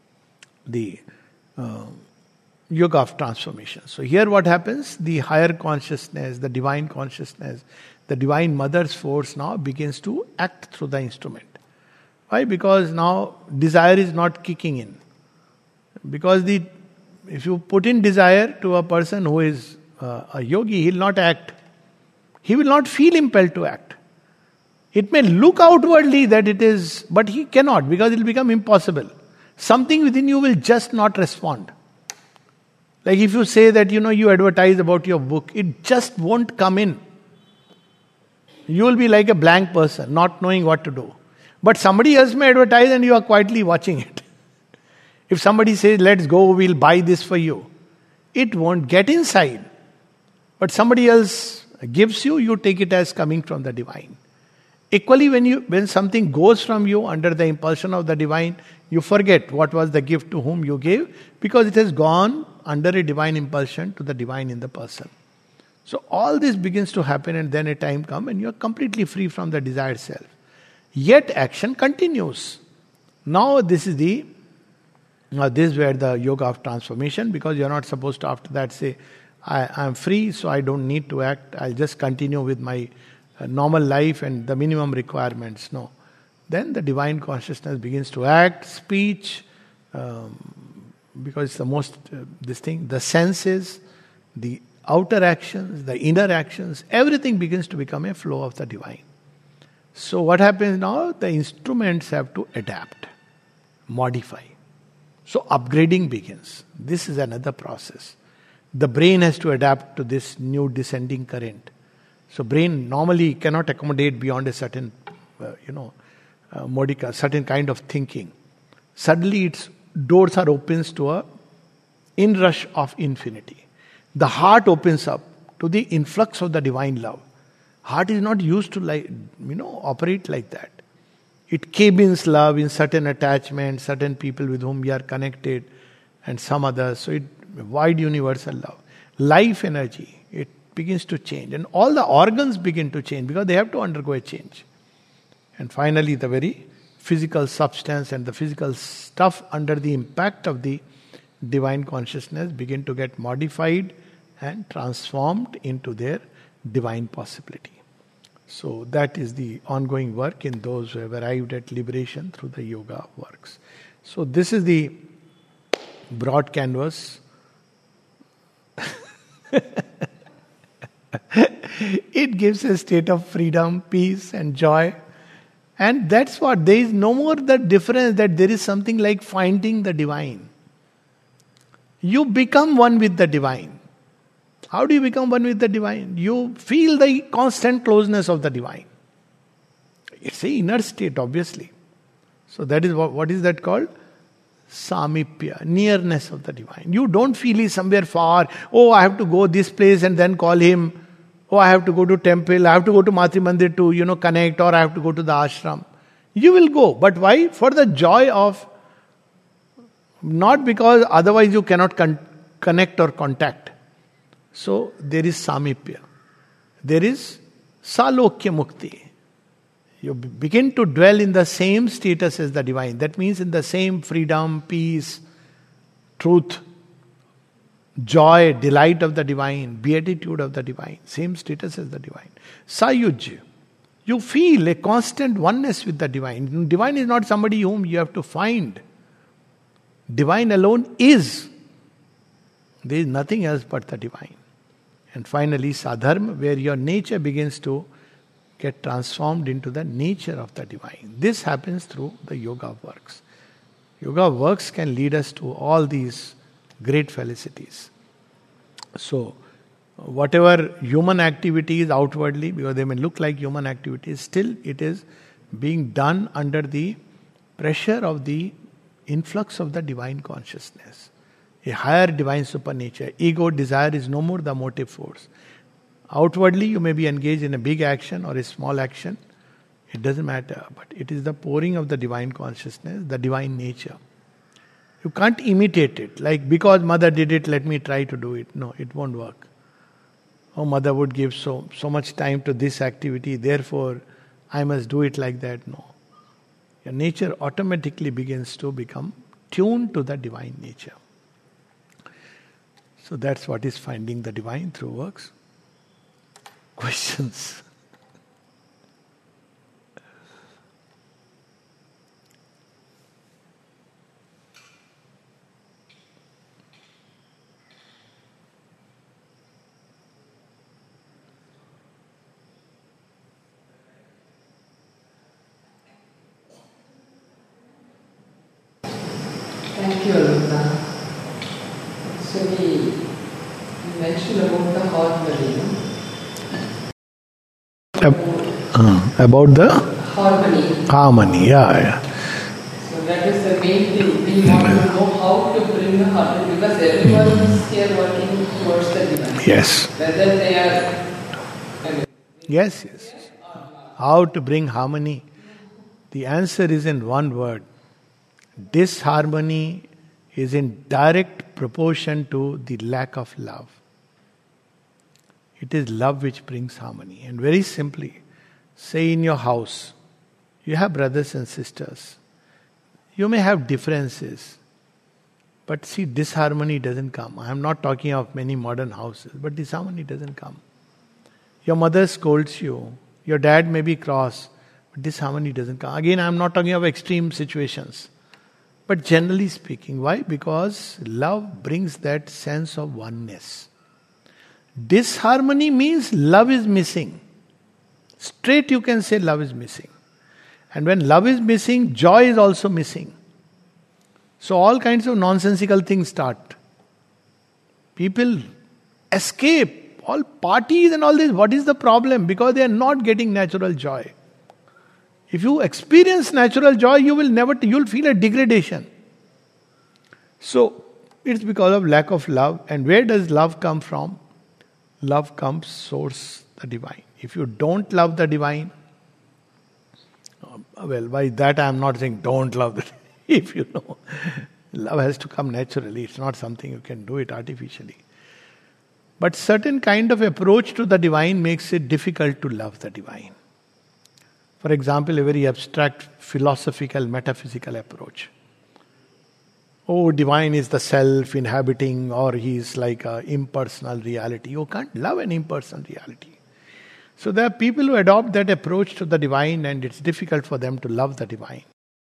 [SPEAKER 1] the uh, yoga of transformation. So here what happens? The higher consciousness, the divine consciousness, the divine mother's force now begins to act through the instrument. Why? Because now desire is not kicking in. Because the if you put in desire to a person who is uh, a yogi, he will not act. He will not feel impelled to act. It may look outwardly that it is, but he cannot, because it will become impossible. Something within you will just not respond. Like if you say that, you know, you advertise about your book, it just won't come in. You will be like a blank person, not knowing what to do. But somebody else may advertise and you are quietly watching it. If somebody says, let's go, we'll buy this for you, it won't get inside. But somebody else gives you, you take it as coming from the divine. Equally, when you when something goes from you under the impulsion of the divine, you forget what was the gift to whom you gave, because it has gone under a divine impulsion to the divine in the person. So all this begins to happen, and then a time comes and you are completely free from the desired self. Yet action continues. Now this is the now this is where the yoga of transformation, because you are not supposed to after that say, I am free, so I don't need to act. I'll just continue with my uh, normal life and the minimum requirements. No. Then the divine consciousness begins to act, speech, um, because it's the most, uh, this thing, the senses, the outer actions, the inner actions, everything begins to become a flow of the divine. So what happens now? The instruments have to adapt, modify. So upgrading begins. This is another process. The brain has to adapt to this new descending current. So brain normally cannot accommodate beyond a certain, uh, you know, uh, modica, certain kind of thinking. Suddenly its doors are opens to a inrush of infinity. The heart opens up to the influx of the divine love. Heart is not used to like, you know, operate like that. It cabins love in certain attachments, certain people with whom we are connected, and some others. So it wide universal love. Life energy, it begins to change. And all the organs begin to change because they have to undergo a change. And finally the very physical substance and the physical stuff under the impact of the divine consciousness begin to get modified and transformed into their divine possibility. So that is the ongoing work in those who have arrived at liberation through the yoga works. So this is the broad canvas. It gives a state of freedom, peace and joy. And that's what, there is no more the difference that there is something like finding the divine. You become one with the divine. How do you become one with the divine? You feel the constant closeness of the divine. It's an inner state, obviously. So that is what, what is that called? Samipya, nearness of the divine. You don't feel he's somewhere far. Oh, I have to go this place and then call him. Oh, I have to go to temple. I have to go to Matri Mandir to, you know, connect, or I have to go to the ashram. You will go. But why? For the joy of, not because otherwise you cannot con- connect or contact. So there is Samipya. There is Salokya Mukti. You begin to dwell in the same status as the divine. That means in the same freedom, peace, truth, joy, delight of the divine, beatitude of the divine. Same status as the divine. Sayujya. You feel a constant oneness with the divine. Divine is not somebody whom you have to find. Divine alone is. There is nothing else but the divine. And finally, sadharma, where your nature begins to get transformed into the nature of the divine. This happens through the yoga works. Yoga works can lead us to all these great felicities. So, whatever human activities outwardly, because they may look like human activities, still it is being done under the pressure of the influx of the divine consciousness. A higher divine supernature. Ego, desire is no more the motive force. Outwardly, you may be engaged in a big action or a small action. It doesn't matter. But it is the pouring of the divine consciousness, the divine nature. You can't imitate it. Like, because mother did it, let me try to do it. No, it won't work. Oh, mother would give so, so much time to this activity, therefore I must do it like that. No. Your nature automatically begins to become tuned to the divine nature. So that's what is finding the divine through works. Questions?
[SPEAKER 2] Thank you, Alunda. So we, we mentioned about the harmony, no?
[SPEAKER 1] Uh, about the
[SPEAKER 2] harmony.
[SPEAKER 1] Harmony, yeah, yeah.
[SPEAKER 2] So that is the main thing. We want to know how to bring the harmony, because everyone is here working towards the divine.
[SPEAKER 1] Yes.
[SPEAKER 2] Whether they are. I mean,
[SPEAKER 1] Yes, yes. How to bring harmony? The answer is in one word. Disharmony is in direct proportion to the lack of love. It is love which brings harmony. And very simply, say in your house, you have brothers and sisters. You may have differences, but see, disharmony doesn't come. I am not talking of many modern houses, but disharmony doesn't come. Your mother scolds you, your dad may be cross, but disharmony doesn't come. Again, I am not talking of extreme situations. But generally speaking, why? Because love brings that sense of oneness. Disharmony means love is missing. Straight you can say love is missing. And when love is missing, joy is also missing. So all kinds of nonsensical things start. People escape, all parties and all this. What is the problem? Because they are not getting natural joy. If you experience natural joy, you will never, you will feel a degradation. So, it's because of lack of love. And where does love come from? Love comes source, the divine. If you don't love the divine, well, by that I am not saying don't love the divine. If you know, love has to come naturally. It's not something you can do it artificially. But certain kind of approach to the divine makes it difficult to love the divine. For example, a very abstract philosophical, metaphysical approach. Oh, divine is the self inhabiting, or he is like an impersonal reality. You can't love an impersonal reality. So there are people who adopt that approach to the divine, and it's difficult for them to love the divine.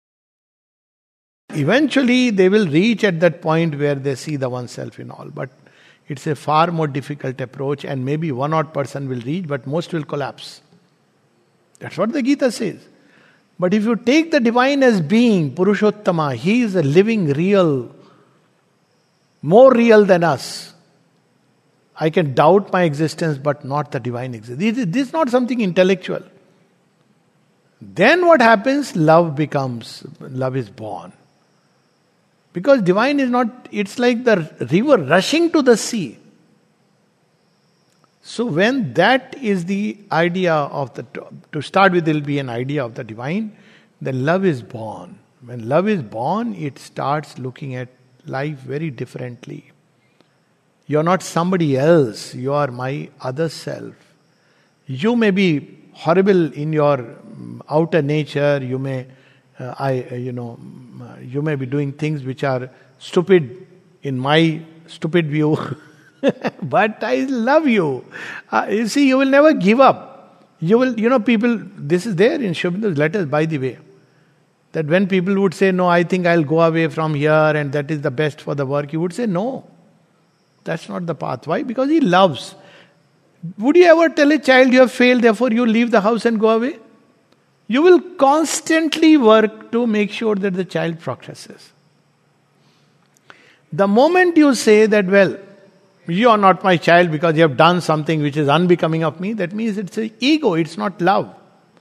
[SPEAKER 1] Eventually, they will reach at that point where they see the oneself in all. But it's a far more difficult approach, and maybe one odd person will reach, but most will collapse. That's what the Gita says. But if you take the divine as being, Purushottama, he is a living, real, more real than us. I can doubt my existence, but not the divine existence. This is not something intellectual. Then what happens? Love becomes, love is born. Because divine is not, it's like the river rushing to the sea. So when that is the idea of the, to start with, there will be an idea of the divine, then love is born. When love is born, it starts looking at life very differently. You are not somebody else, you are my other self. You may be horrible in your outer nature, you may, uh, I, uh, you know, uh, you may be doing things which are stupid in my stupid view. But I love you. Uh, you see, you will never give up. You will, you know, people, this is there in Sri Aurobindo's letters, by the way, that when people would say, no, I think I'll go away from here and that is the best for the work, he would say, no, that's not the path. Why? Because he loves. Would you ever tell a child you have failed, therefore you leave the house and go away? You will constantly work to make sure that the child progresses. The moment you say that, well, you are not my child because you have done something which is unbecoming of me, that means it's an ego, it's not love.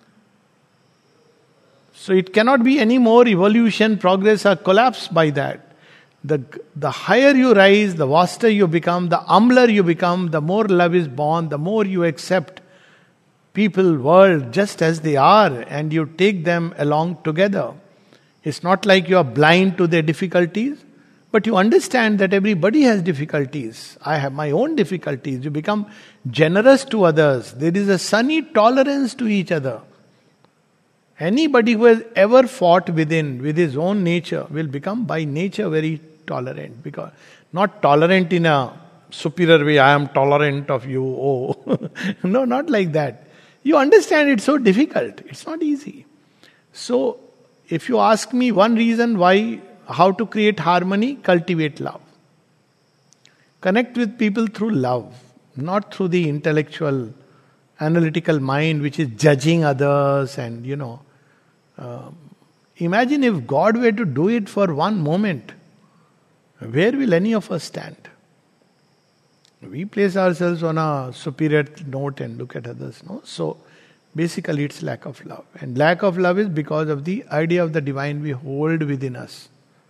[SPEAKER 1] So it cannot be any more evolution, progress or collapse by that. The, the higher you rise, the vaster you become, the humbler you become, the more love is born, the more you accept people, world just as they are, and you take them along together. It's not like you are blind to their difficulties, but you understand that everybody has difficulties. I have my own difficulties. You become generous to others. There is a sunny tolerance to each other. Anybody who has ever fought within, with his own nature, will become by nature very tolerant. Because not tolerant in a superior way, I am tolerant of you, oh. No, not like that. You understand it's so difficult. It's not easy. So, if you ask me one reason why, how to create harmony, cultivate love. Connect with people through love, not through the intellectual, analytical mind which is judging others and, you know. Uh, imagine if God were to do it for one moment, where will any of us stand? We place ourselves on a superior note and look at others, no? So, basically it's lack of love. And lack of love is because of the idea of the divine we hold within us.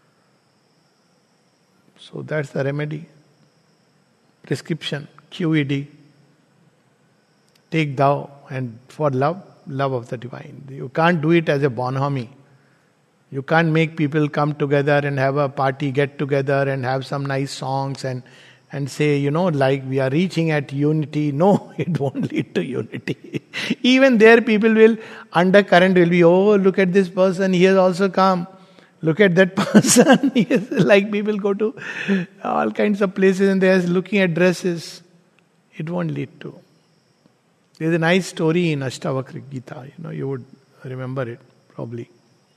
[SPEAKER 1] So that's the remedy. Prescription, Q E D. Take thou, and for love, love of the divine. You can't do it as a bonhomie. You can't make people come together and have a party, get together and have some nice songs and, and say, you know, like we are reaching at unity. No, it won't lead to unity. Even there people will, undercurrent will be, oh, look at this person, he has also come. Look at that person. Yes, like people go to all kinds of places and they are looking at dresses. It won't lead to. There's a nice story in Ashtavakra Gita. You know, you would remember it probably.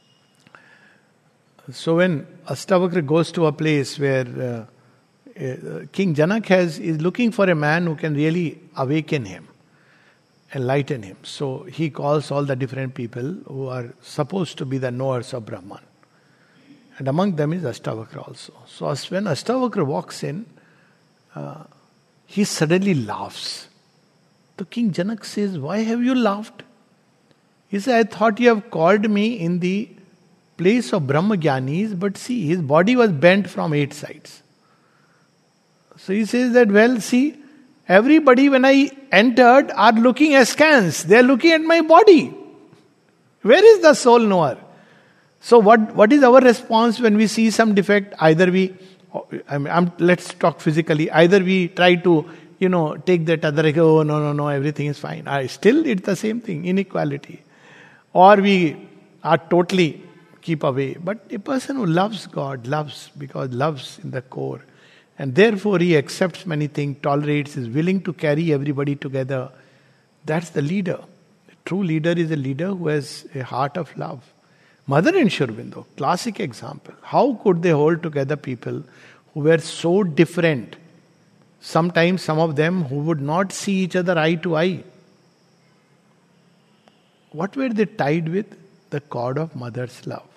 [SPEAKER 1] So when Ashtavakra goes to a place where uh, uh, King Janak has is looking for a man who can really awaken him, enlighten him. So he calls all the different people who are supposed to be the knowers of Brahman. And among them is Ashtavakra also. So as when Ashtavakra walks in, uh, he suddenly laughs. The King Janak says, why have you laughed? He said, I thought you have called me in the place of Brahmagyanis, but see, his body was bent from eight sides. So he says that, well, see, everybody when I entered are looking askance. They are looking at my body. Where is the soul knower? So what, what is our response when we see some defect? Either we, I mean, I'm, let's talk physically, either we try to, you know, take that other, oh no, no, no, everything is fine. I still, it's the same thing, inequality. Or we are totally keep away. But a person who loves God, loves because loves in the core. And therefore he accepts many things, tolerates, is willing to carry everybody together. That's the leader. A true leader is a leader who has a heart of love. Mother and Sri Aurobindo, classic example. How could they hold together people who were so different? Sometimes some of them who would not see each other eye to eye. What were they tied with? the cord of mother's love.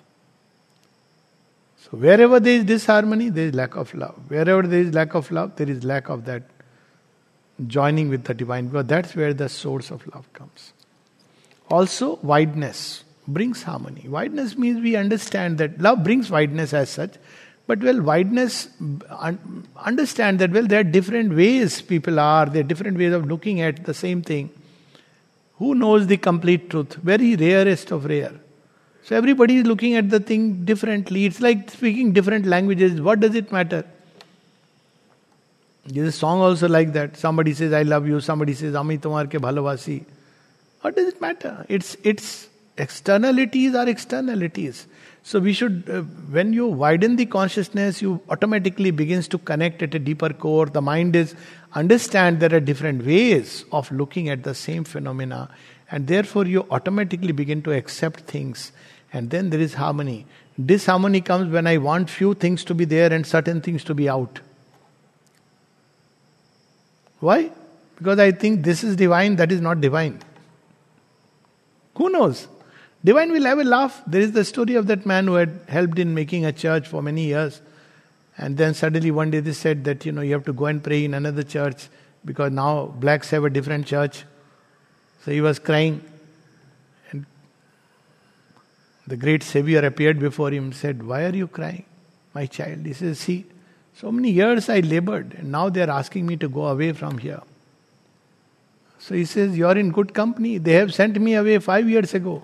[SPEAKER 1] So wherever there is disharmony, there is lack of love. Wherever there is lack of love, there is lack of that joining with the divine, because that's where the source of love comes. Also, wideness brings harmony. Wideness means we understand that love brings wideness as such, but well, wideness, un- understand that well, there are different ways people are, there are different ways of looking at the same thing. Who knows the complete truth? Very rarest of rare. So everybody is looking at the thing differently. It's like speaking different languages. What does it matter? There's a song also like that. Somebody says, I love you. Somebody says, Ami tomar ke bhalovasi. What does it matter? It's, it's externalities are externalities. So we should, uh, when you widen the consciousness, you automatically begins to connect at a deeper core. The mind is, understand there are different ways of looking at the same phenomena. And therefore you automatically begin to accept things. And then there is harmony. Disharmony comes when I want few things to be there and certain things to be out. Why? Because I think this is divine, that is not divine. Who knows? Divine will have a laugh. There is the story of that man who had helped in making a church for many years. And then suddenly one day they said that, you know, you have to go and pray in another church because now blacks have a different church. So he was crying. And the great Savior appeared before him and said, why are you crying, my child? He says, see, so many years I labored and now they are asking me to go away from here. So he says, you are in good company. They have sent me away five years ago.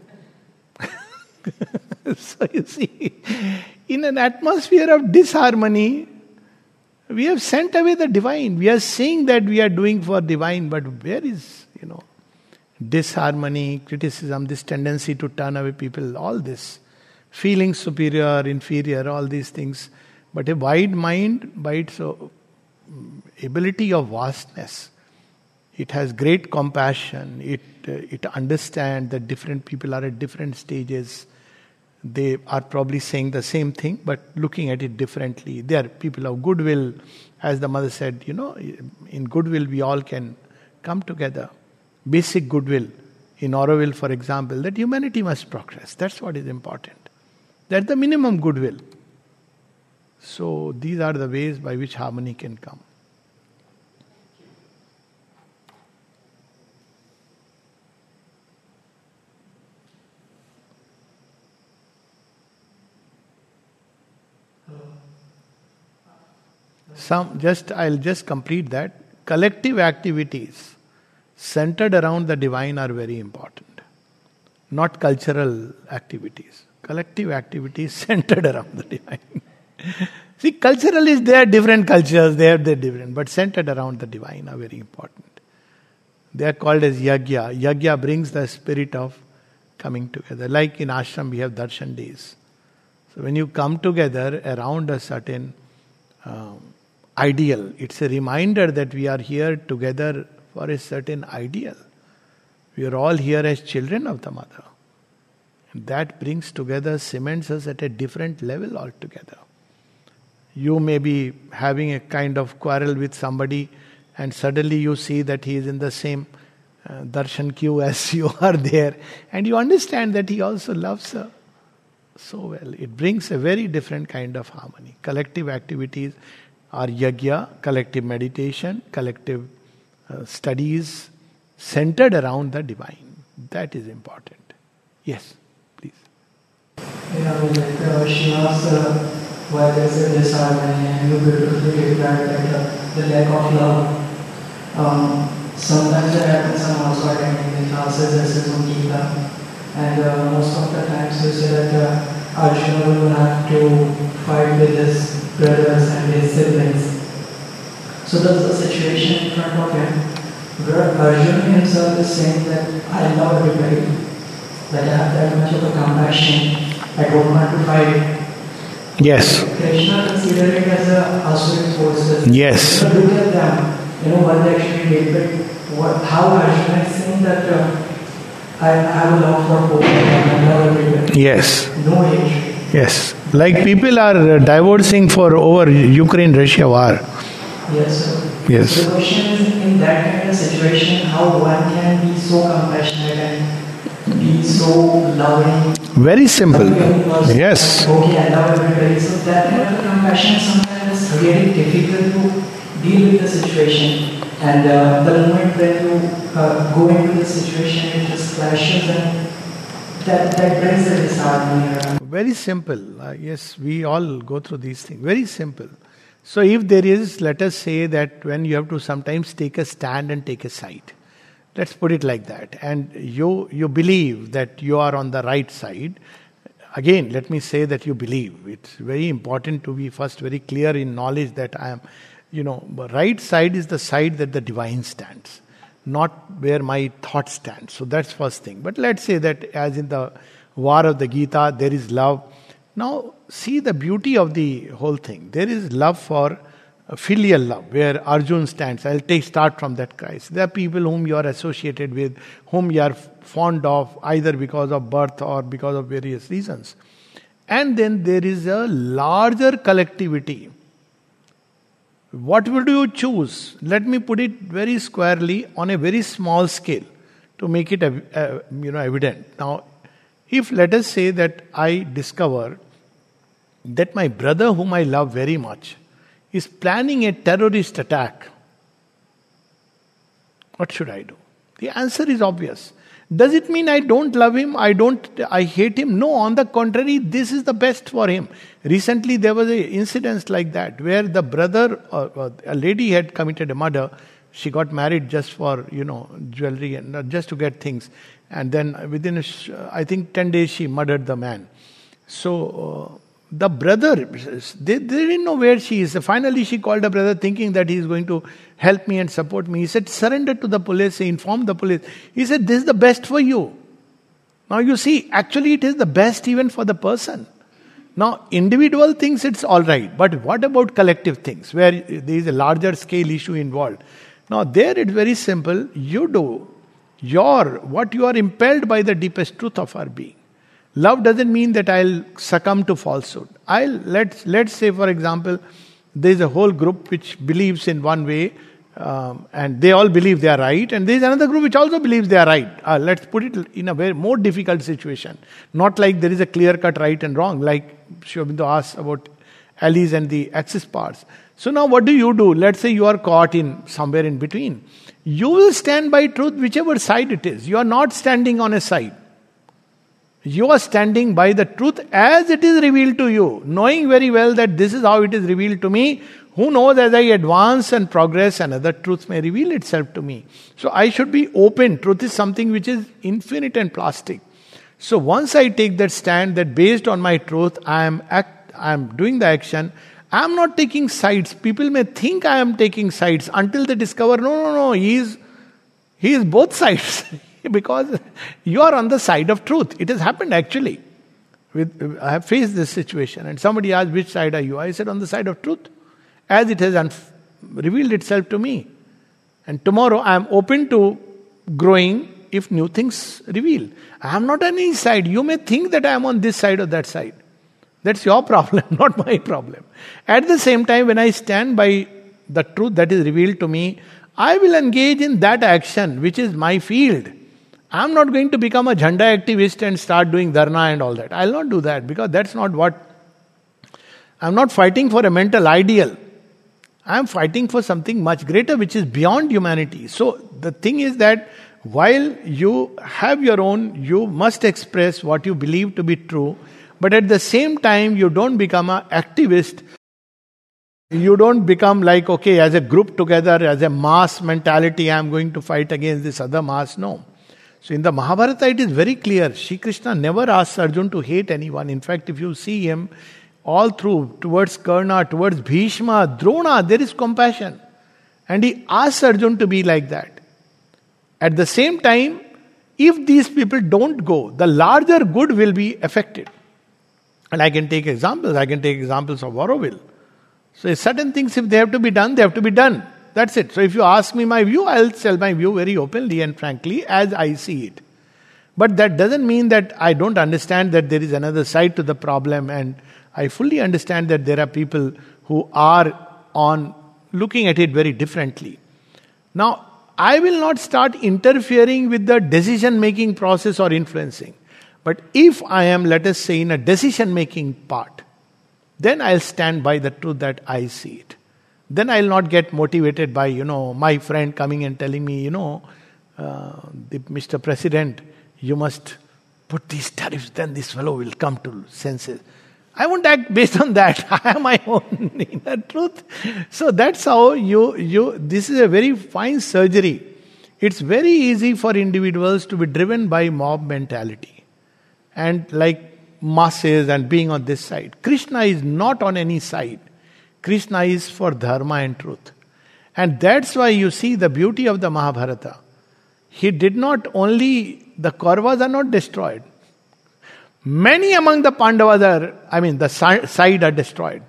[SPEAKER 1] So you see, in an atmosphere of disharmony, we have sent away the divine. We are saying that we are doing for divine, but where is, you know, disharmony, criticism, this tendency to turn away people, all this, feeling superior, inferior, all these things. But a wide mind, by its ability of vastness, it has great compassion. It uh, it understands that different people are at different stages. They are probably saying the same thing, but looking at it differently. They are people of goodwill. As the mother said, you know, in goodwill we all can come together. Basic goodwill. In Auroville, for example, that humanity must progress. That's what is important. That's the minimum goodwill. So these are the ways by which harmony can come. Some just I'll just complete that. Collective activities centered around the divine are very important. Not cultural activities. Collective activities centered around the divine. See, cultural is there, different cultures, they are they're different, but centered around the divine are very important. They are called as yagya. Yagya brings the spirit of coming together. Like in ashram we have darshan days. So when you come together around a certain um, ideal, it's a reminder that we are here together for a certain ideal. We are all here as children of the mother. And that brings together, cements us at a different level altogether. You may be having a kind of quarrel with somebody and suddenly you see that he is in the same uh, darshan queue as you are there, and you understand that he also loves her so well. It brings a very different kind of harmony. Collective activities are yagya, collective meditation, collective uh, studies centered around the divine. That is important. Yes, please.
[SPEAKER 3] Yeah, like uh, she asked uh, why there is a disharmony, and you beautifully replied that uh, the lack of love. Um, sometimes it happens, I'm also attending the classes as a Gita, and uh, most of the times you say that uh, Arjuna will have to fight with his brothers and his siblings. So there's a situation in front of him where Arjuna himself is saying that I love everybody, that I have that much of a compassion, I don't want to fight.
[SPEAKER 1] Yes.
[SPEAKER 3] Krishna considers it as a asuric forces.
[SPEAKER 1] Yes.
[SPEAKER 3] You know, look at them. You know what they actually did, but what, how Arjuna is saying that uh, I, I have a love for both, I love everybody.
[SPEAKER 1] Yes.
[SPEAKER 3] No age.
[SPEAKER 1] Yes. Like people are divorcing for over Ukraine-Russia war.
[SPEAKER 3] Yes, sir.
[SPEAKER 1] Yes.
[SPEAKER 3] The question is, in that kind of situation, how one can be so compassionate and he's so loving.
[SPEAKER 1] Very simple. Yes.
[SPEAKER 3] Okay, I love everybody. So that kind of compassion sometimes is really difficult to deal with the situation. And uh, the moment when you uh, go into the situation, it just clashes, and that, that brings the disharmony.
[SPEAKER 1] Very simple. Uh, yes, we all go through these things. Very simple. So if there is, let us say that when you have to sometimes take a stand and take a side. Let's put it like that. And you you believe that you are on the right side. Again, let me say that you believe. It's very important to be first very clear in knowledge that I am, you know, the right side is the side that the divine stands, not where my thought stands. So that's first thing. But let's say that as in the war of the Gita, there is love. Now, see the beauty of the whole thing. There is love for uh, filial love, where Arjun stands. I'll take start from that Christ. There are people whom you are associated with, whom you are fond of, either because of birth or because of various reasons. And then there is a larger collectivity. What would you choose? Let me put it very squarely on a very small scale to make it uh, you know, evident. Now, if let us say that I discover that my brother whom I love very much is planning a terrorist attack, what should I do? The answer is obvious. Does it mean I don't love him? I don't, I hate him? No, on the contrary, this is the best for him. Recently there was an incident like that where the brother, uh, uh, a lady had committed a murder. She got married just for, you know, jewelry and uh, just to get things. And then within, a sh- I think, ten days she murdered the man. So uh, the brother, they, they didn't know where she is. Finally she called the brother thinking that he is going to help me and support me. He said, surrender to the police, inform the police. He said, this is the best for you. Now you see, actually it is the best even for the person. Now individual things it's alright, but what about collective things where there is a larger scale issue involved? Now there it's very simple. You do your, what you are impelled by the deepest truth of our being. Love doesn't mean that I'll succumb to falsehood. I'll, let's, let's say for example, there's a whole group which believes in one way, um, and they all believe they are right, and there's another group which also believes they are right. Uh, let's put it in a very more difficult situation. Not like there is a clear-cut right and wrong, like Sri Aurobindo asked about alleys and the axis parts. So now what do you do? Let's say you are caught in somewhere in between. You will stand by truth whichever side it is. You are not standing on a side. You are standing by the truth as it is revealed to you, knowing very well that this is how it is revealed to me. Who knows, as I advance and progress, another truth may reveal itself to me. So I should be open. Truth is something which is infinite and plastic. So once I take that stand that based on my truth, I am act, I am doing the action, I am not taking sides. People may think I am taking sides until they discover, no, no, no, he is, he is both sides. Because you are on the side of truth. It has happened actually. With, I have faced this situation and somebody asked, which side are you? I said, on the side of truth. As it has unf- revealed itself to me. And tomorrow I am open to growing if new things reveal. I am not on any side. You may think that I am on this side or that side. That's your problem, not my problem. At the same time, when I stand by the truth that is revealed to me, I will engage in that action which is my field. I am not going to become a Jhanda activist and start doing dharna and all that. I will not do that because that's not what... I am not fighting for a mental ideal. I am fighting for something much greater which is beyond humanity. So the thing is that while you have your own, you must express what you believe to be true, but at the same time you don't become an activist. You don't become like, okay, as a group together, as a mass mentality, I am going to fight against this other mass. No. So in the Mahabharata it is very clear. Shri Krishna never asks Arjuna to hate anyone. In fact, if you see him all through, towards Karna, towards Bhishma, Drona, there is compassion. And he asks Arjuna to be like that. At the same time, if these people don't go, the larger good will be affected. And I can take examples. I can take examples of Auroville. So certain things, if they have to be done, they have to be done. That's it. So if you ask me my view, I'll tell my view very openly and frankly as I see it. But that doesn't mean that I don't understand that there is another side to the problem, and I fully understand that there are people who are on looking at it very differently. Now, I will not start interfering with the decision-making process or influencing. But if I am, let us say, in a decision-making part, then I'll stand by the truth that I see it. Then I'll not get motivated by, you know, my friend coming and telling me, you know, uh, the, Mister President, you must put these tariffs, then this fellow will come to senses. I won't act based on that. I have my own inner truth. So that's how you, you, this is a very fine surgery. It's very easy for individuals to be driven by mob mentality. And like masses and being on this side. Krishna is not on any side. Krishna is for dharma and truth. And that's why you see the beauty of the Mahabharata. He did not only, the Kauravas are not destroyed. Many among the Pandavas are, I mean, the side are destroyed.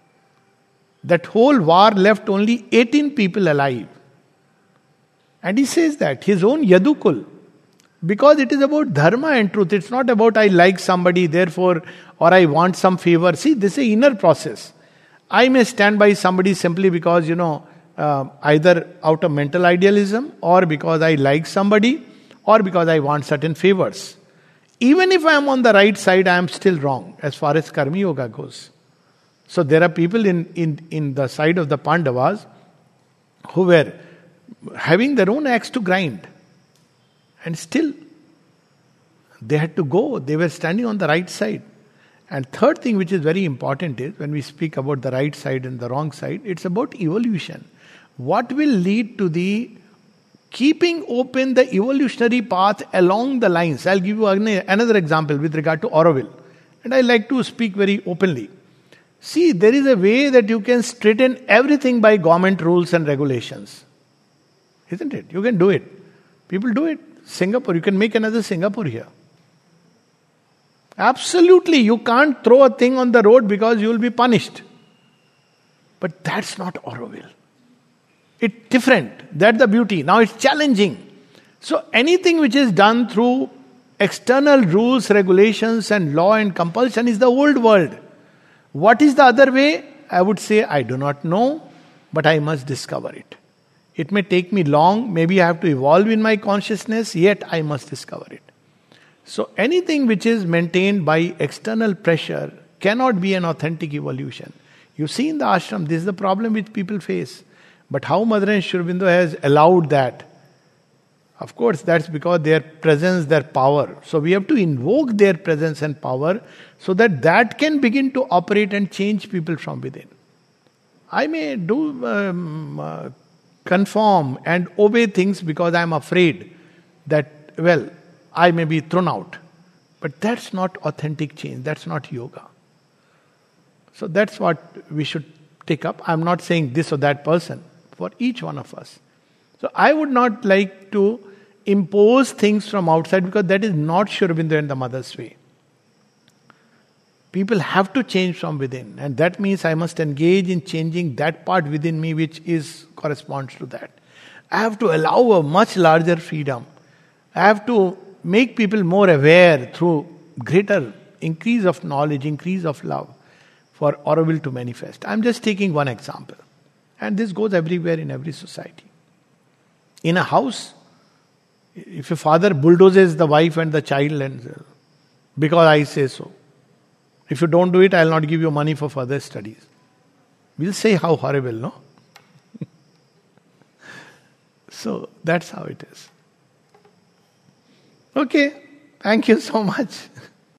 [SPEAKER 1] That whole war left only eighteen people alive. And he says that, his own Yadukul. Because it is about dharma and truth. It's not about I like somebody, therefore, or I want some favor. See, this is an inner process. I may stand by somebody simply because, you know, uh, either out of mental idealism, or because I like somebody, or because I want certain favors. Even if I am on the right side, I am still wrong as far as Karma Yoga goes. So there are people in, in, in the side of the Pandavas who were having their own axe to grind. And still, they had to go. They were standing on the right side. And third thing which is very important is, when we speak about the right side and the wrong side, it's about evolution. What will lead to the keeping open the evolutionary path along the lines. I'll give you another example with regard to Auroville. And I like to speak very openly. See, there is a way that you can straighten everything by government rules and regulations. Isn't it? You can do it. People do it. Singapore, you can make another Singapore here. Absolutely, you can't throw a thing on the road because you will be punished. But that's not Auroville. It's different. That's the beauty. Now it's challenging. So anything which is done through external rules, regulations and law and compulsion is the old world. What is the other way? I would say, I do not know, but I must discover it. It may take me long, maybe I have to evolve in my consciousness, yet I must discover it. So anything which is maintained by external pressure cannot be an authentic evolution. You see in the ashram, this is the problem which people face. But how Mother Sri Aurobindo has allowed that? Of course, that's because their presence, their power. So we have to invoke their presence and power so that that can begin to operate and change people from within. I may do um, uh, conform and obey things because I am afraid that, well, I may be thrown out. But that's not authentic change. That's not yoga. So that's what we should take up. I'm not saying this or that person. For each one of us. So I would not like to impose things from outside because that is not Sri Aurobindo and the Mother's way. People have to change from within, and that means I must engage in changing that part within me which is corresponds to that. I have to allow a much larger freedom. I have to make people more aware through greater increase of knowledge, increase of love for Auroville to manifest. I'm just taking one example. And this goes everywhere in every society. In a house, if a father bulldozes the wife and the child and uh, because I say so. If you don't do it, I'll not give you money for further studies. We'll say how horrible, no? So that's how it is. Okay, thank you so much.